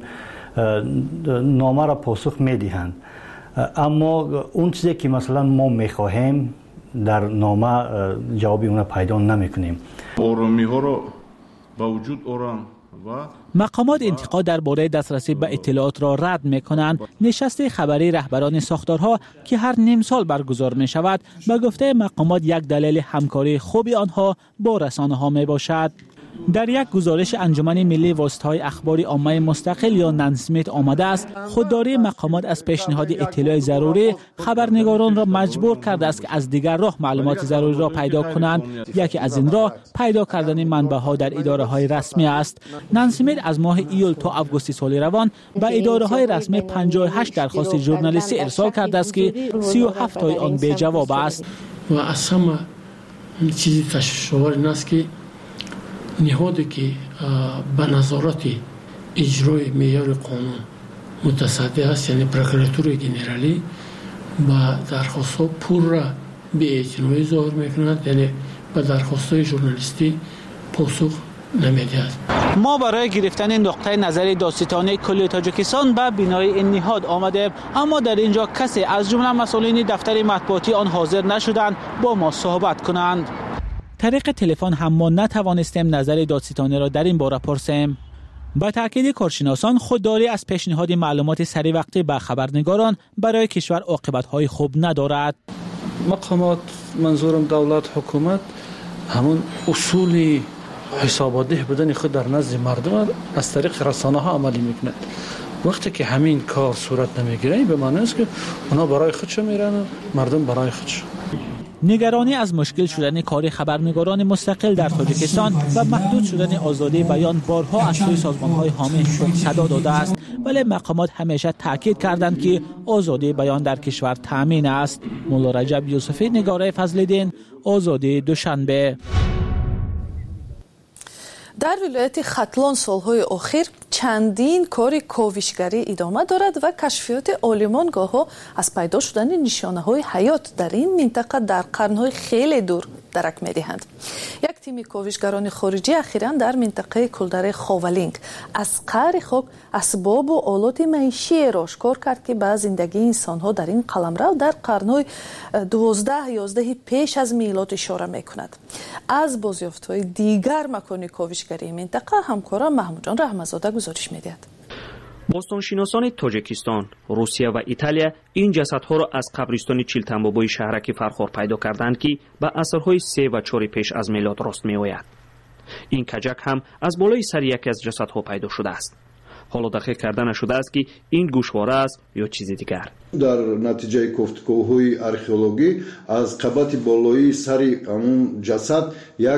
[SPEAKER 17] نامه را پاسخ میدهند، اما اون چیزی که مثلا ما میخواهیم در نامه جوابی اون را پیدا نمیکنیم.
[SPEAKER 9] آرامی ها را با وجود آرام و
[SPEAKER 2] مقامات انتقاد درباره دسترسی به اطلاعات را رد می‌کنند. نشست خبری رهبران ساختارها که هر نیم سال برگزار می‌شود به گفته مقامات یک دلیل همکاری خوبی آنها با رسانه‌ها میباشد. در یک گزارش انجمن ملی واسطه‌های اخبار عامه مستقل یا ننسمیت آمده است خودداری مقامات از پیشنهاد اطلاع ضروری خبرنگاران را مجبور کرده است که از دیگر راه معلومات ضروری را پیدا کنند. یکی از این راه پیدا کردن منبع‌ها در اداره‌های رسمی است. ننسمیت از ماه ایول تا آگوست سال روان به اداره‌های رسمی پنجاه و هشت درخواست ژورنالیستی ارسال کرده است که سی و هفت تای آن بی جواب است.
[SPEAKER 21] و از همه چیزی تشویش‌آور این است که نهادی که به نظارت اجرای معیار قانون متصدی است، یعنی پروکراتور گنرالی، با درخواست ها پر را به اعتنایی ظاهر میکند، یعنی به درخواست های ژورنالیستی پاسخ نمیدهد.
[SPEAKER 2] ما برای گرفتن نقطه نظر دادستانی کل تاجیکستان به بینای این نهاد آمدیم، اما در اینجا کسی از جمله مسئولین دفتر مطبوعاتی آن حاضر نشدند با ما صحبت کنند. طریق تلفن هم ما نتوانستیم نظر دادستانی را در این باره پرسیم. با تاکید کارشناسان خودداری از پیشنهاد معلومات سری وقتی به خبرنگاران برای کشور عاقبت‌های خوب ندارد.
[SPEAKER 21] مقامات، منظورم دولت، حکومت، همون اصول حسابده بودن خود در نزد مردم از طریق رسانه ها عملی میکنند. وقتی که همین کار صورت نمیگیره به معنی است که اونا برای خودشو میرن، مردم برای خودشو.
[SPEAKER 2] نگرانی از مشکل شدن کار خبرنگاران مستقل در تاجیکستان و محدود شدن آزادی بیان بارها از سوی سازمان‌های حامی حقوق صدا داده است، ولی مقامات همیشه تاکید کردند که آزادی بیان در کشور تامین است. مولا رجب یوسفی، نگاره فضل‌الدین، آزادی دوشنبه.
[SPEAKER 13] در ولایت ختلان سالهای اخیر چندین کار کاوشگری ادامه دارد و کشفیات عالمان گاه‌ها از پیدا شدن نشانه‌های حیات در این منطقه در قرن‌های خیلی دور درک می‌دهند. یک تیم کوششگران خارجی اخیراً در منطقه کلدره خاولینگ از قعر خاک اسباب و آلات معیشی را آشکار کرد که به زندگی انسانها در این قلمرو در قرن‌های دوازده یازده پیش از میلاد اشاره می‌کند. از بازیافت‌های دیگر مکان کوششگری منطقه همکارم محمود جان رحمت‌زاده گزارش می‌دهد.
[SPEAKER 14] باستانشناسان تاجیکستان، روسیه و ایتالیا این جسدها را از قبرستان چیلتنبابوی شهرک فرخور پیدا کردند که به عصرهای سه و چهار پیش از میلاد راست می‌آید. این کجک هم از بالای سر یکی از جسدها پیدا شده است. حالا دقیق کرده نشده است که این گوشواره است یا چیز دیگر.
[SPEAKER 15] در نتیجه گفتگوهای археологی از قبط بالایی سر اون جسد یک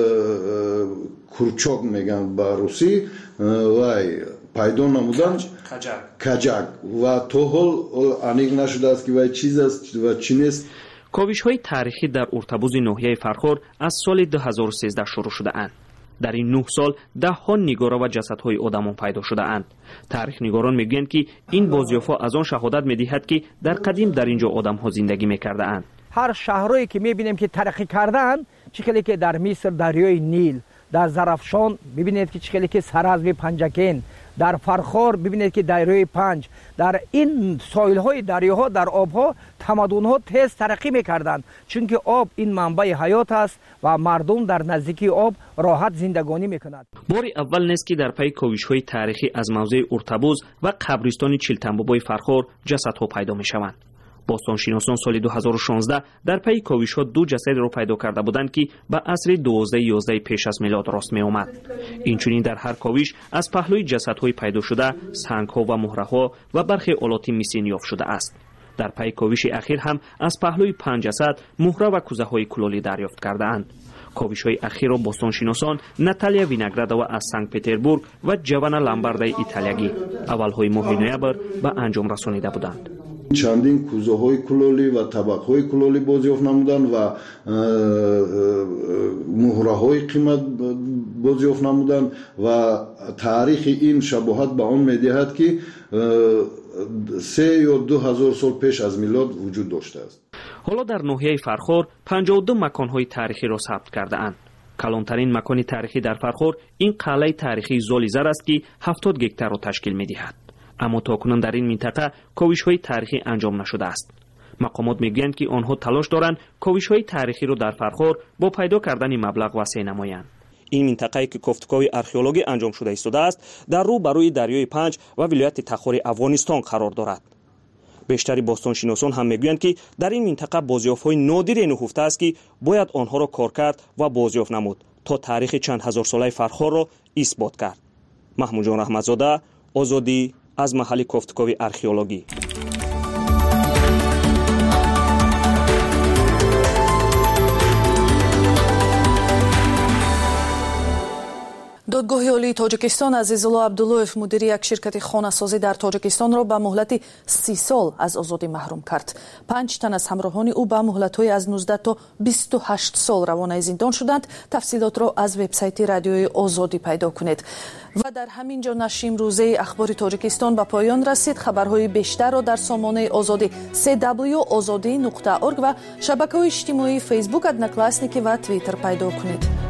[SPEAKER 15] کورچاک میگن به روسی و پیدا نمودن کجک و تو حال انیق نشده است که وای چیز است و چی نیست.
[SPEAKER 14] کاوش‌های تاریخی در ارتبوز ناحیه فرخور از سال دو هزار و سیزده شروع شده اند. در این نه سال ده ها نگاره و جسدهای آدمان پیدا شده اند. تاریخ نگاران میگویند که این بازیافا از آن شهادت میدهد که در قدیم در اینجا آدم‌ها زندگی میکرده اند.
[SPEAKER 3] هر شهرهایی که میبینیم که ترقی کردن، چیکلی که در مصر دریای نیل، در زرافشان ببینید که چیکلی که سرازم پنجکین، در فرخور ببینید که دریای پنج، در این ساحل های دریاها در آبها تمدن ها تیز ترقی میکردند، چون که آب این منبع حیات است و مردم در نزدیکی آب راحت زندگانی میکنند.
[SPEAKER 14] بار اول نیست که در پی کوشش های تاریخی از موضع ارتبوز و قبرستان چیلتنبابوی فرخور جسدها پیدا میشوند. باستانشناسان سال دو هزار و شانزده در پی کوشش ها دو جسد را پیدا کرده بودند که به عصر دوازده یازده پیش از میلاد راست می آمد. اینچنین در هر کوشش از پهلوی جسدهای پیدا شده سنگ‌ها و مهره‌ها و برخی آلات میسین یافت شده است. در پی کوشش اخیر هم از پهلوی پنج جسد مهره و کوزه‌های کلالی دریافت کرده‌اند. کوشش‌های اخیر را باستانشناسان ناتالیا وینگرادووا از سنت پتربورگ و جوانا لامباردای ایتالیایی اول‌های ماه نوامبر به انجام رسانیده بودند.
[SPEAKER 15] چندین کوزه های کلولی و طبق های کلولی بازیافت نمودند و مهره های قیمت بازیافت نمودند و تاریخ این شباهت به آن میدهد که سه یا دو هزار سال پیش از میلاد وجود داشته است.
[SPEAKER 14] حالا در ناحیه فرخور پنجاه و دو مکان‌های تاریخی را ثبت کرده اند. کلانترین مکان تاریخی در فرخور این قلعه تاریخی زولیزر است که هفتاد گکتار را تشکیل می‌دهد. اما تاکنون در این منطقه کوشش‌های تاریخی انجام نشده است. مقامات میگویند که آنها تلاش دارند کوشش‌های تاریخی را در فرخور با پیدا کردن مبلغ وسیع نمایند. این منطقه‌ای که گفتگوهای آرخئولوژی انجام شده ایستاده است در رو بر روی دریای پنج و ولایت تخار افغانستان قرار دارد. بیشتری باستانشناسان هم میگویند که در این منطقه بازیافت‌های نادری نهفته است که باید آنها را کار کرد و بازیافت نمود تا تاریخ چند هزار ساله فرخور را اثبات کرد. محمود جان رحمت‌زاده، آزادی از محل گفتگوی آرخئولوژی.
[SPEAKER 13] دادگاه عالی تاجیکستان عزیزالله عبداللهف مدیر یک شرکت خانه‌سازی در تاجیکستان را به مهلت سی سال از آزادی محروم کرد. پنج تن از همراهان او به مهلت‌های از نوزده تا بیست و هشت سال روانه زندان شدند. تفصیلات را از وبسایت رادیوی آزادی پیدا کنید. و در همین جا نشر امروزه اخبار تاجیکستان به پایان رسید. خبرهای بیشتر را در سامانه آزادی سی دبلیو آزادی نقطه اورگ و شبکه‌های اجتماعی فیسبوک، ادناکلاسنیکی و توییتر پیدا کنید.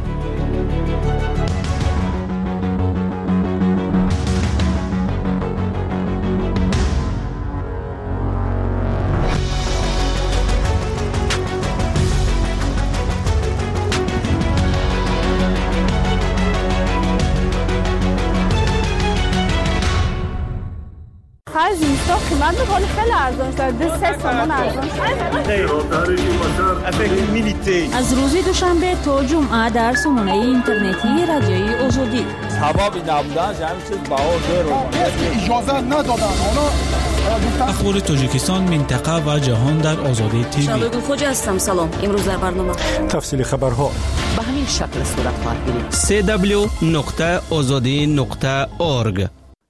[SPEAKER 7] من به حال خیلی ارزان شد. دو سه سامان ارزان شد.
[SPEAKER 10] از روز دوشنبه تا جمعه در سامانه اینترنتی رادیوی آزادی.
[SPEAKER 22] ثواب نبودن همین چیز باور داره.
[SPEAKER 23] اجازه ندادن.
[SPEAKER 24] اخبار تاجیکستان، منطقه و جهان در آزادی تیوی.
[SPEAKER 10] شبگیر خوج هستم. سلام. امروز در برنامه
[SPEAKER 24] تفصیل خبرها
[SPEAKER 10] به همین شکل صورت خواهد گرفت.
[SPEAKER 24] سی دبلیو نقطه آزادی نقطه اورگ.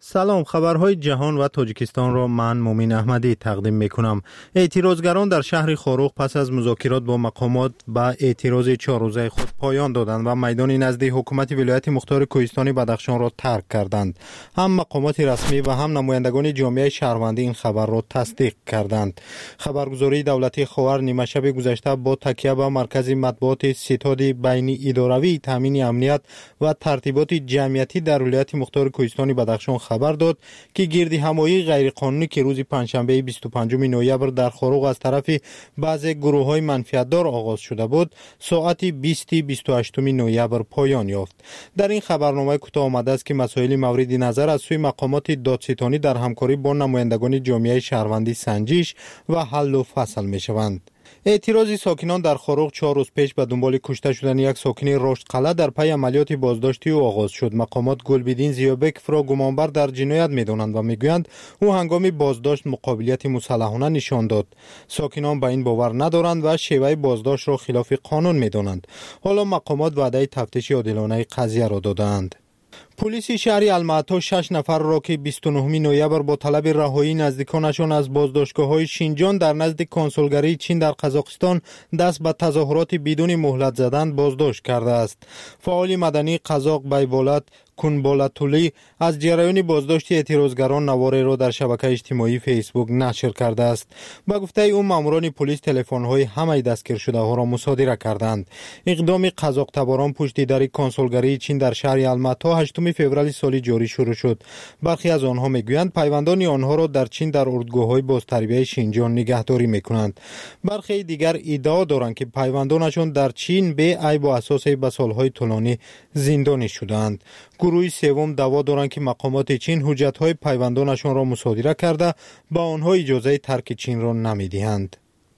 [SPEAKER 1] سلام، خبرهای جهان و تاجیکستان را من مومین احمدی تقدیم میکنم. اعتراضگران در شهر خاروق پس از مذاکرات با مقامات به اعتراض چهار روزه خود پایان دادند و میدان نزد حکومت ولایت مختار کوهستان بدخشان را ترک کردند. هم مقامات رسمی و هم نمایندگان جامعه شهروندی این خبر را تصدیق کردند. خبرگزاری دولتی خاور نیمه شب گذشته با تکیه به مرکز مطبوعات ستاد بین اداروی تامین امنیت و ترتیبات جمعیتی در ولایت مختار کوهستان بدخشان خبر داد که گردی همایی غیرقانونی که روز پنجشنبه بیست و پنجم نوامبر در خاروق از طرف بعضی گروه‌های منفعت‌دار آغاز شده بود، ساعت بیست بیست و هشت نوامبر پایان یافت. در این خبرنامه کوتاه آمده است که مسائل مورد نظر از سوی مقامات دادستانی در همکاری با نمایندگان جامعه شهروندی سنجش و حل و فصل می‌شوند. اعتراض ساکنان در خاروق چهار روز پیش به دنبال کشته شدن یک ساکن رشد قلعه در پی عملیات بازداشتی او آغاز شد. مقامات گلبدین زیابکف را گمانبر در جنایت می‌دانند و میگویند او هنگام بازداشت مقابلیت مسلحانه نشان داد. ساکنان به این باور ندارند و شیوه بازداشت را خلاف قانون می‌دانند. حالا مقامات وعده تفتیش عادلانه قضیه را دادند. پلیس شهر المعطا شش نفر را که بیست و نهم نوامبر با طلب رهایی نزدیکانشان از بازداشتگاه‌های شینجان در نزد کنسولگری چین در قزاقستان دست به تظاهرات بدون مهلت زدن بازداشت کرده است. فعال مدنی قزاق بیولت کنبالاتولی از جریان بازداشت اعتراضگران نواره را در شبکه اجتماعی فیسبوک نشر کرده است. به گفته او ماموران پلیس تلفن‌های همه دستگیر شده ها را مصادره کردند. اقدام قزاق تباران پشت در کنسولگری چین در شهر المعطا هشتم فوریه سال جاری شروع شد. برخی از آنها میگویند پیوندان آنها را در چین در اردوگاه‌های بازتربیه شینجان نگهداری میکنند. برخی دیگر ادعا دارند که پیوندانشان در چین به عیب و اساس به سالهای طولانی زندانی شدند. گروه سوم دعوا دارند که مقامات چین حجت‌های پیوندانشان را مصادره کرده با آنها اجازه ترک چین را نمی‌دهند.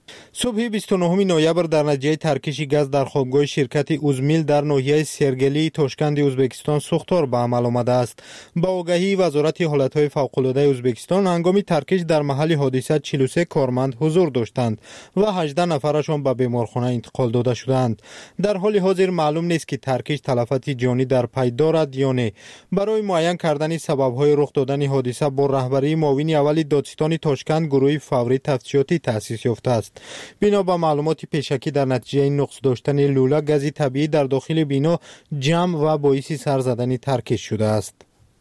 [SPEAKER 1] صبح بیست و نهم نوامبر در نتیجه ترکش گاز در خوابگاه شرکت اوزمیل در ناحیه سرگلی تاشکند ازبکستان سوختار به عمل آمده است. با آگهی وزارت حالتهای فوق‌العاده ازبکستان هنگام ترکش در محل حادثه چهل و سه کارمند حضور داشتند و هجده نفرشان به بیمارخانه انتقال داده شدند. در حال حاضر معلوم نیست که ترکش تلفات جانی در پی دارد یا نه. برای معین کردن سبب‌های رخ دادن حادثه با رهبری معاون اول دادستان تاشکند گروه فوری تفتیشاتی تأسیس یافته است. بنا به معلومات پیشکی در نتیجه نقص داشتن لوله گازی طبیعی در داخل بنا جمع و باعث سر زدن ترکش شده است.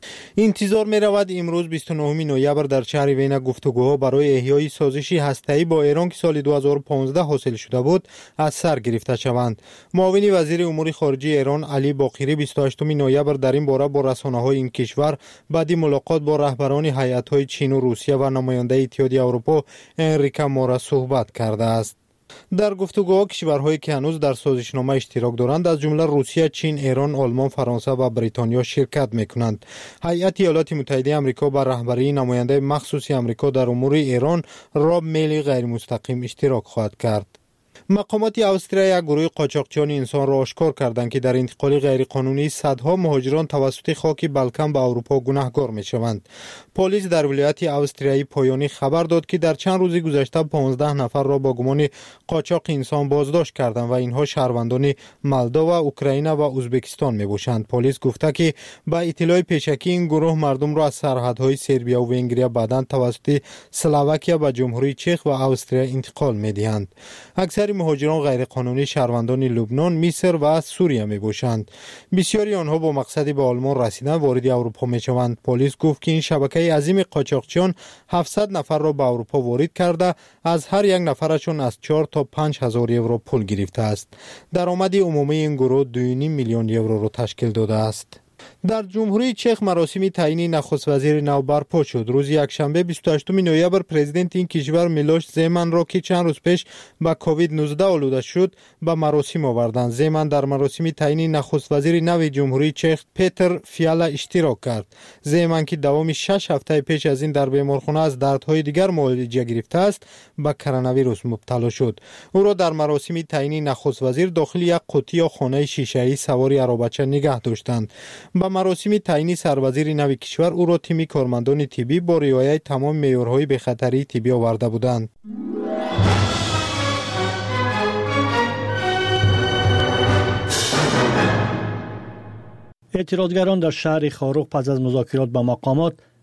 [SPEAKER 1] انتظار می رود امروز بیست و نهم نوامبر در شهر وین گفتگوها برای احیای سازش هسته‌ای با ایران که سال دو هزار و پانزده حاصل شده بود از سر گرفته شوند. معاون وزیر امور خارجه ایران علی باقری بیست و هشتم نوامبر در این باره با رسانه‌های این کشور بعد ملاقات با رهبران هیئت‌های چین و روسیه و نماینده اتحادیه اروپا انریکا مورا صحبت کرده است. در گفتگوها کشورهایی که هنوز در سازشنامه اشتراک دارند از جمله روسیه، چین، ایران، آلمان، فرانسه و بریتانیا شرکت میکنند. هیئت ایالات متحده آمریکا با رهبری نماینده مخصوصی آمریکا در امور ایران راب میلی غیر مستقیم اشتراک خواهد کرد. مقامات استرالیا یک گروه قاچاقچیان انسان را آشکار کردند که در انتقال غیرقانونی صدها مهاجران توسط خاک بالکان به اروپا گناهکار میشوند. پلیس در ولایت استرالیایی پایانی خبر داد که در چند روز گذشته پانزده نفر را با گمان قاچاق انسان بازداشت کردند و اینها شهروندان مولداوا، اوکراین و ازبکستان میباشند. پلیس گفته که با اطلاع پیشکی این گروه مردم را از سرحدهای سربیا و ونگریا بعداً توسط اسلواکیا به جمهوری چک و استرالیا انتقال میدهند. اکثر مهاجران غیرقانونی شهروندان لبنان، مصر و سوریه میباشند. بسیاری آنها با مقصد به آلمان رسیدن وارد اروپا میشوند. پلیس گفت که این شبکه عظیم قاچاقچیان هفتصد نفر را به اروپا وارد کرده از هر یک نفرشون از چهار تا پنج هزار یورو پول گرفته است. درآمد عمومی این گروه دو و نیم میلیون یورو را تشکیل داده است. در جمهوری چک مراسم تعیین نخست وزیر نو برپا شد. روز یکشنبه بیست و هشتم نوامبر پرزیدنت این کشور میلوش زیمن را که چند روز پیش با کووید نوزده آلوده شد به مراسم آوردند. زیمن در مراسم تعیین نخست وزیر نو جمهوری چک پیتر فیالا اشتراک کرد. زیمن که دوام شش هفته پیش از این در بیمارخانه از دردهای دیگر معالجه گرفته است به کرونا ویروس مبتلا شد. او را در مراسم تعیین نخست وزیر داخل یک قوطی یا خانه شیشه‌ای سواری عربچه نگه داشتند. با مراسم تعیین سروزیر نو کشور او را تیم کارمندان طبی با رعایت تمام معیارهای بخطری طبی آورده بودند.
[SPEAKER 8] اعتراضگران در شهر خاروق پس از مذاکرات با مقامات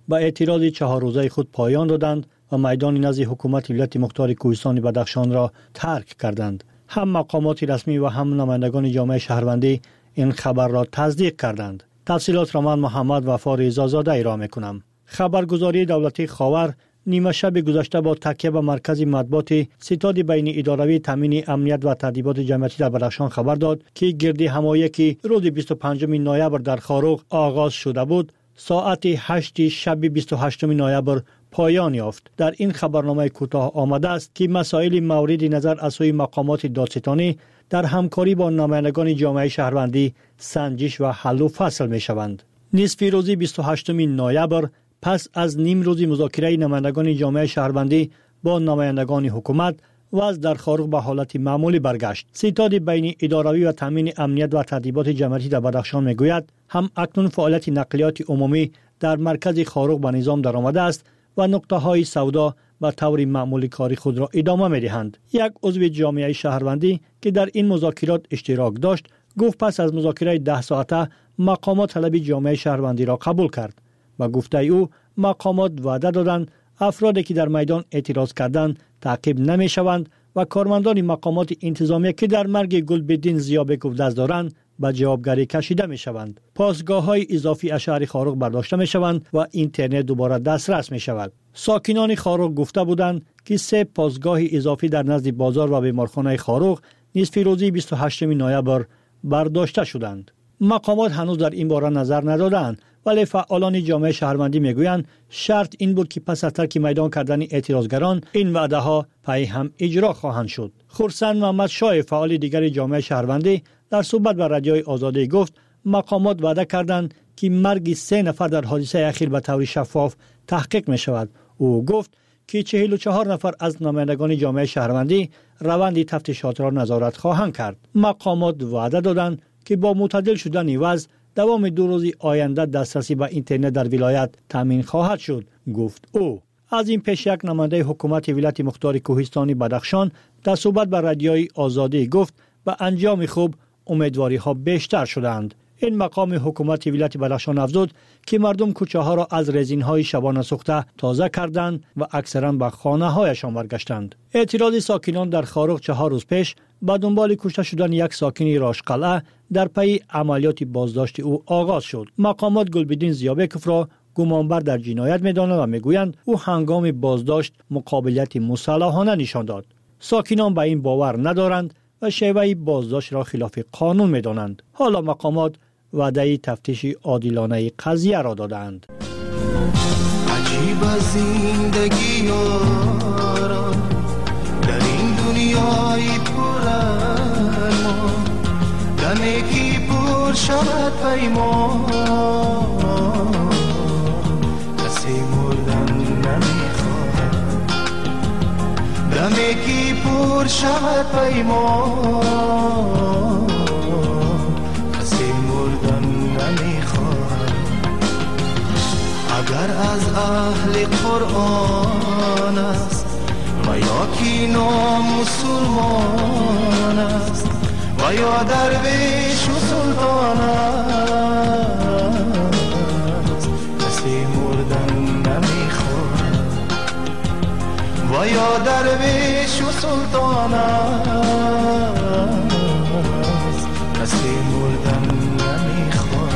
[SPEAKER 4] به اعتراض چهار روزه خود پایان دادند و میدان نزد حکومت ولایت مختار کوهستان بدخشان را ترک کردند. هم مقامات رسمی و هم نمایندگان جامعه شهروندی این خبر را تصدیق کردند. تفصیلات را من محمد وفا رضازاده ارائه می‌کنم. خبرگزاری دولتی خاور نیمه شب گذشته با تکیه به مرکز مطبوعات ستاد بین اداروی تامین امنیت و تادیبات جمعیتی در بدخشان خبر داد که گردی همایی که روز بیست و پنجم نوامبر در خاروق آغاز شده بود ساعت هشت شب بیست و هشتم نوامبر پایان یافت. در این خبرنامه کوتاه آمده است که مسائل مورد نظر از سوی مقامات دادستانی در همکاری با نمایندگان جامعه شهروندی سنجش و حل و فصل می شوند. نصف روز بیست و هشتم نوامبر پس از نیم روزی مذاکره نمایندگان جامعه شهروندی با نمایندگان حکومت وضع در خاروق به حالت معمولی برگشت. ستاد بین اداروی و تامین امنیت و تادیبات جمعیتی در بدخشان میگوید هم اکنون فعالیت نقلیات عمومی در مرکز خاروق به نظام درآمده است و نقطه های سودا به طور معمولی کاری خود را ادامه می‌دهند. یک عضو جامعه شهروندی که در این مذاکرات اشتراک داشت گفت پس از مذاکره ده ساعته مقامات طلب جامعه شهروندی را قبول کرد. با گفته او مقامات وعده دادند افرادی که در میدان اعتراض کردند تعقیب نمی‌شوند و کارمندان مقامات انتظامی که در مرگ گلبدین ضیابکوف دست دارند به جوابگری کشیده می‌شوند. پاسگاه‌های اضافی از شهر خاروق برداشته می‌شوند و اینترنت دوباره دسترس می‌شود. ساکنان خاروق گفته بودند که سه پاسگاه اضافی در نزد بازار و بیمارخانه خاروق نصف روزی بیست و هشتم نوامبر برداشته شدند. مقامات هنوز در این باره نظر ندادند، ولی فعالان جامعه شهروندی میگویند شرط این بود که پس از ترک میدان کردن اعتراضگران این وعده ها پی هم اجرا خواهند شد. خورسند محمد شاه فعال دیگر جامعه شهروندی در صحبت با رادیوی آزادی گفت مقامات وعده کردند که مرگ سه نفر در حادثه اخیر به طور شفاف تحقیق می شود. او گفت که چهل و چهار نفر از نمایندگان جامعه شهروندی روند تفتیشات را نظارت خواهند کرد. مقامات وعده دادند که با معتدل شدن وضع دوام دو روز آینده دسترسی به اینترنت در ولایت تامین خواهد شد، گفت او. از این پیش یک نماینده حکومت ولایت مختار کوهستان بدخشان در صحبت با رادیوی آزادی گفت به انجام خوب امیدواری ها بیشتر شدند. این مقام حکومت ولایت بدخشان افزود که مردم کوچه ها را از رزین های شبانه سوخته تازه کردند و اکثرا به خانه هایشان برگشتند. اعتراض ساکنان در خاروق چهار روز پیش با دنبال کشته شدن یک ساکن راشقلعه در پی عملیات بازداشت او آغاز شد. مقامات گلبدین ضیابکوف را گمانبر در جنایت می‌دانند و میگویند او هنگام بازداشت مقابلیت مسلحانه نشان داد. ساکنان به این باور ندارند و شیوه بازداشت را خلاف قانون می‌دانند. حالا مقامات وعده تفتیش عادلانه قضیه را دادند.
[SPEAKER 8] عجیب زندگی یارا در این دنیای پر ارمان دمی که پر شود پیمان کسی مردن نمیخواد دمی که پر شود پیمان کسی مردن نمیخواد اگر از اهل قرآن است و یا کی نام مسلمان است و یا درویش و سلطان است کسی مردن نمیخواد و یا درویش و سلطان است کسی مردن نمیخواد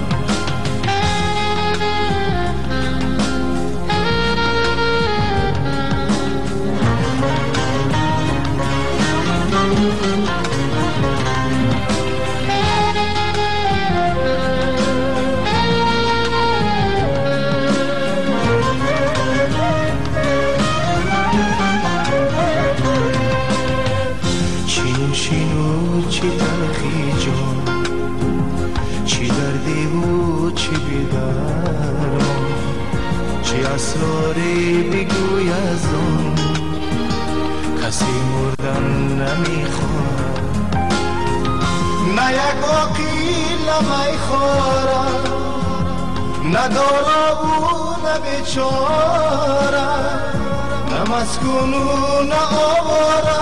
[SPEAKER 8] اسراری بگوی از اون کسی مردن نمیخواد نه یک عقیل نمیخوره نه دارا و نه بیچاره نه مسکون و نه آواره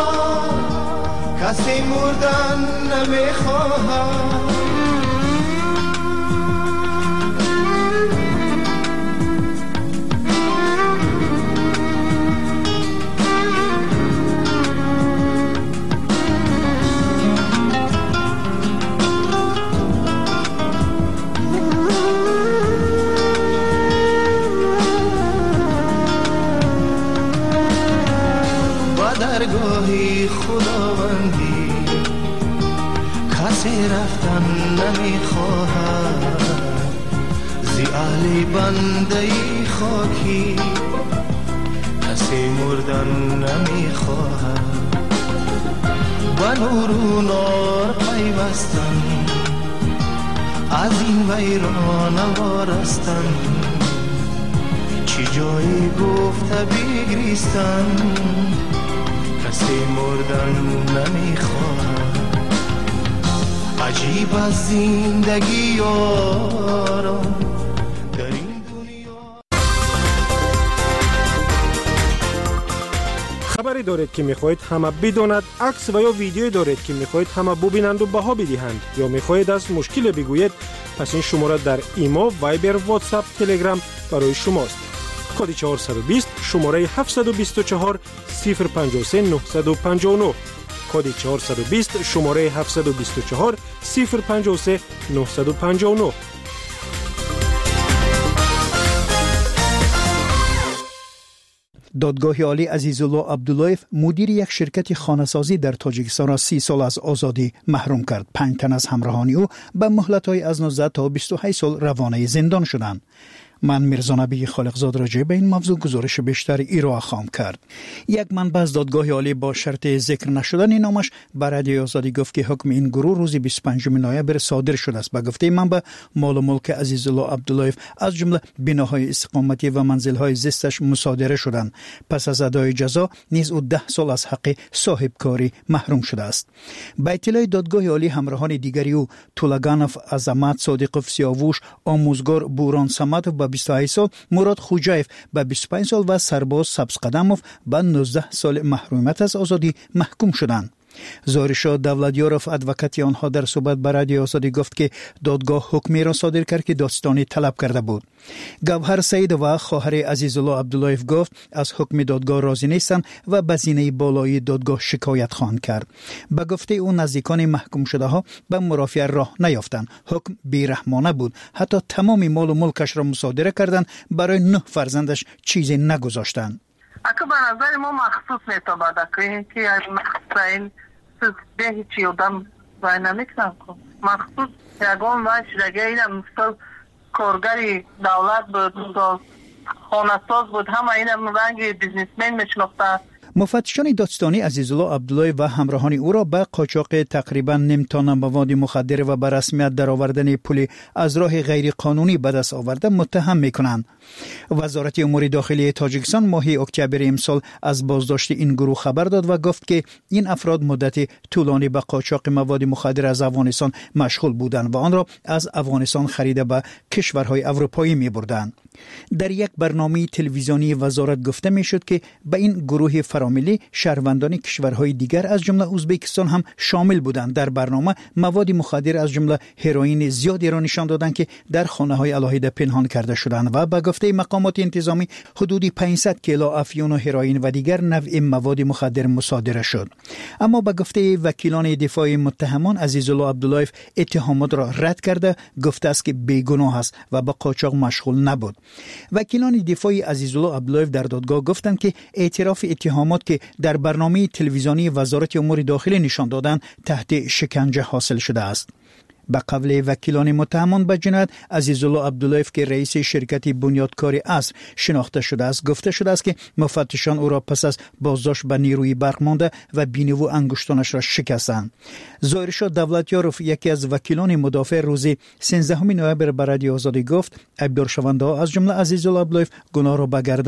[SPEAKER 8] کسی مردن نمیخواد درگاهی خداوندی کسی رفتن نمیخواهد زی اهل بنده خاکی کسی مردن نمیخواهد و نور و نار پیوستن از این ویران وارستن چی جایی گفته بگریستن کسی مردن نمیخواهد عجیب از زندگی یارم در این دنیا.
[SPEAKER 5] خبری دارید که میخواهید همه بداند، عکس و یا ویدیویی دارید که میخواهید همه ببینند و بها بدهند، یا میخواهید از مشکل بگویید، پس این شماره در ایما، وایبر، واتساپ، تلگرام برای شماست. کد چهارصد و بیست شماره هفتصد و بیست و چهار صفر پنجاه و سه نهصد و پنجاه و نه. کد چهارصد و بیست شماره هفتصد و بیست و چهار صفر پنجاه و سه نهصد و پنجاه و نه.
[SPEAKER 11] دادگاه عالی عزیزالله عبداللهیف مدیر یک شرکت خانه‌سازی در تاجیکستان را سی سال از آزادی محروم کرد. پنج تن از همراهانی او به مهلت‌های از نوزده تا بیست و هشت سال روانه زندان شدند. من میرزا نبی خالقزاد راجع به این موضوع گزارش بیشتر ایرا خواهم کرد. یک منبع از دادگاه عالی با شرط ذکر نشدن نامش بر رادیو آزادی گفت که حکم این گروه روز بیست و پنجم نوامبر صادر شده است. به گفته منبع مال و ملک عزیزالله عبداللهیف از جمله بناهای استقامتی و منزل‌های زیستش مصادره شدند. پس از ادای جزا نیز او ده سال از حق صاحبکاری محروم شده است. با اطلاع دادگاه عالی همراهان دیگری او طولگانف عظمت، صادقوف سیاووش، آموزگار بوران صمد و بیست و هشت سال، مراد خوجایف به بیست و پنج سال و سرباز سبز قدموف به نوزده سال محرومیت از آزادی محکوم شدند. زارشا دولتیاروف ادوکاتی آنها در صحبت با رادیو آزادی گفت که دادگاه حکمی را صادر کرد که داستانی طلب کرده بود. گوهر سعید و خواهر عزیزالله عبداللهیف گفت از حکم دادگاه راضی نیستند و به زینه بالایی دادگاه شکایت خواهند کرد. به گفته او نزدیکان محکوم شده ها به مرافعه راه نیافتند. حکم بیرحمانه بود. حتی تمام مال و ملکش را مصادره کردند، برای نه فرزندش چیزی نگذاشتند.
[SPEAKER 12] اگه به نظر ما مخصوص میتابد که این به هیچی آدم باید نمیکنم کن مخصوص یکان وش رگه اینم مثل کارگری دولت بود، خانه ساز بود، همه اینم رنگ بیزنسمن میشناخته.
[SPEAKER 11] مفتشان دادستانی عزیزالله عبداللهیف و همراهان او را به قاچاق تقریبا نیم تن مواد مخدر و به رسمیت درآوردن پول از راه غیر قانونی به دست آورده متهم می‌کنند. وزارت امور داخلی تاجیکستان ماه اکتبر امسال از بازداشت این گروه خبر داد و گفت که این افراد مدت طولانی به قاچاق مواد مخدر از افغانستان مشغول بودند و آن را از افغانستان خریده به کشورهای اروپایی می‌بردند. در یک برنامه تلویزیونی وزارت گفته میشد که به این گروه فراملی شهروندان کشورهای دیگر از جمله ازبکستان هم شامل بودند. در برنامه مواد مخدر از جمله هروئین زیادی را نشان دادند که در خانه‌های علاهیده پنهان کرده شدند و به گفته مقامات انتظامی حدود پانصد کیلو افیون و هروئین و دیگر نوع مواد مخدر مصادره شد. اما به گفته وکیلان دفاع متهمان عزیزالله عبداللهیف اتهامات را رد کرده گفته است که بیگناه است و به قاچاق مشغول نبود. وکیلان دفاع عزیزالله عبداللهیف در دادگاه گفتند که اعتراف اتهامات که در برنامه تلویزیونی وزارت امور داخلی نشان دادند تحت شکنجه حاصل شده است. به قول وکیلان متهمان به جنایت عزیزالله عبداللهیف که رئیس شرکت بنیادکاری عصر شناخته شده است، گفته شده است که مفتشان او را پس از بازداشت به نیروی برق مانده و بینی و انگشتانش را شکستند. ظاهرشاه دولتیاروف یکی از وکیلان مدافع روز سیزدهم نوامبر به رادیو آزادی گفت عبدالشونده از جمله عزیزالله عبداللهیف گناه را به گردن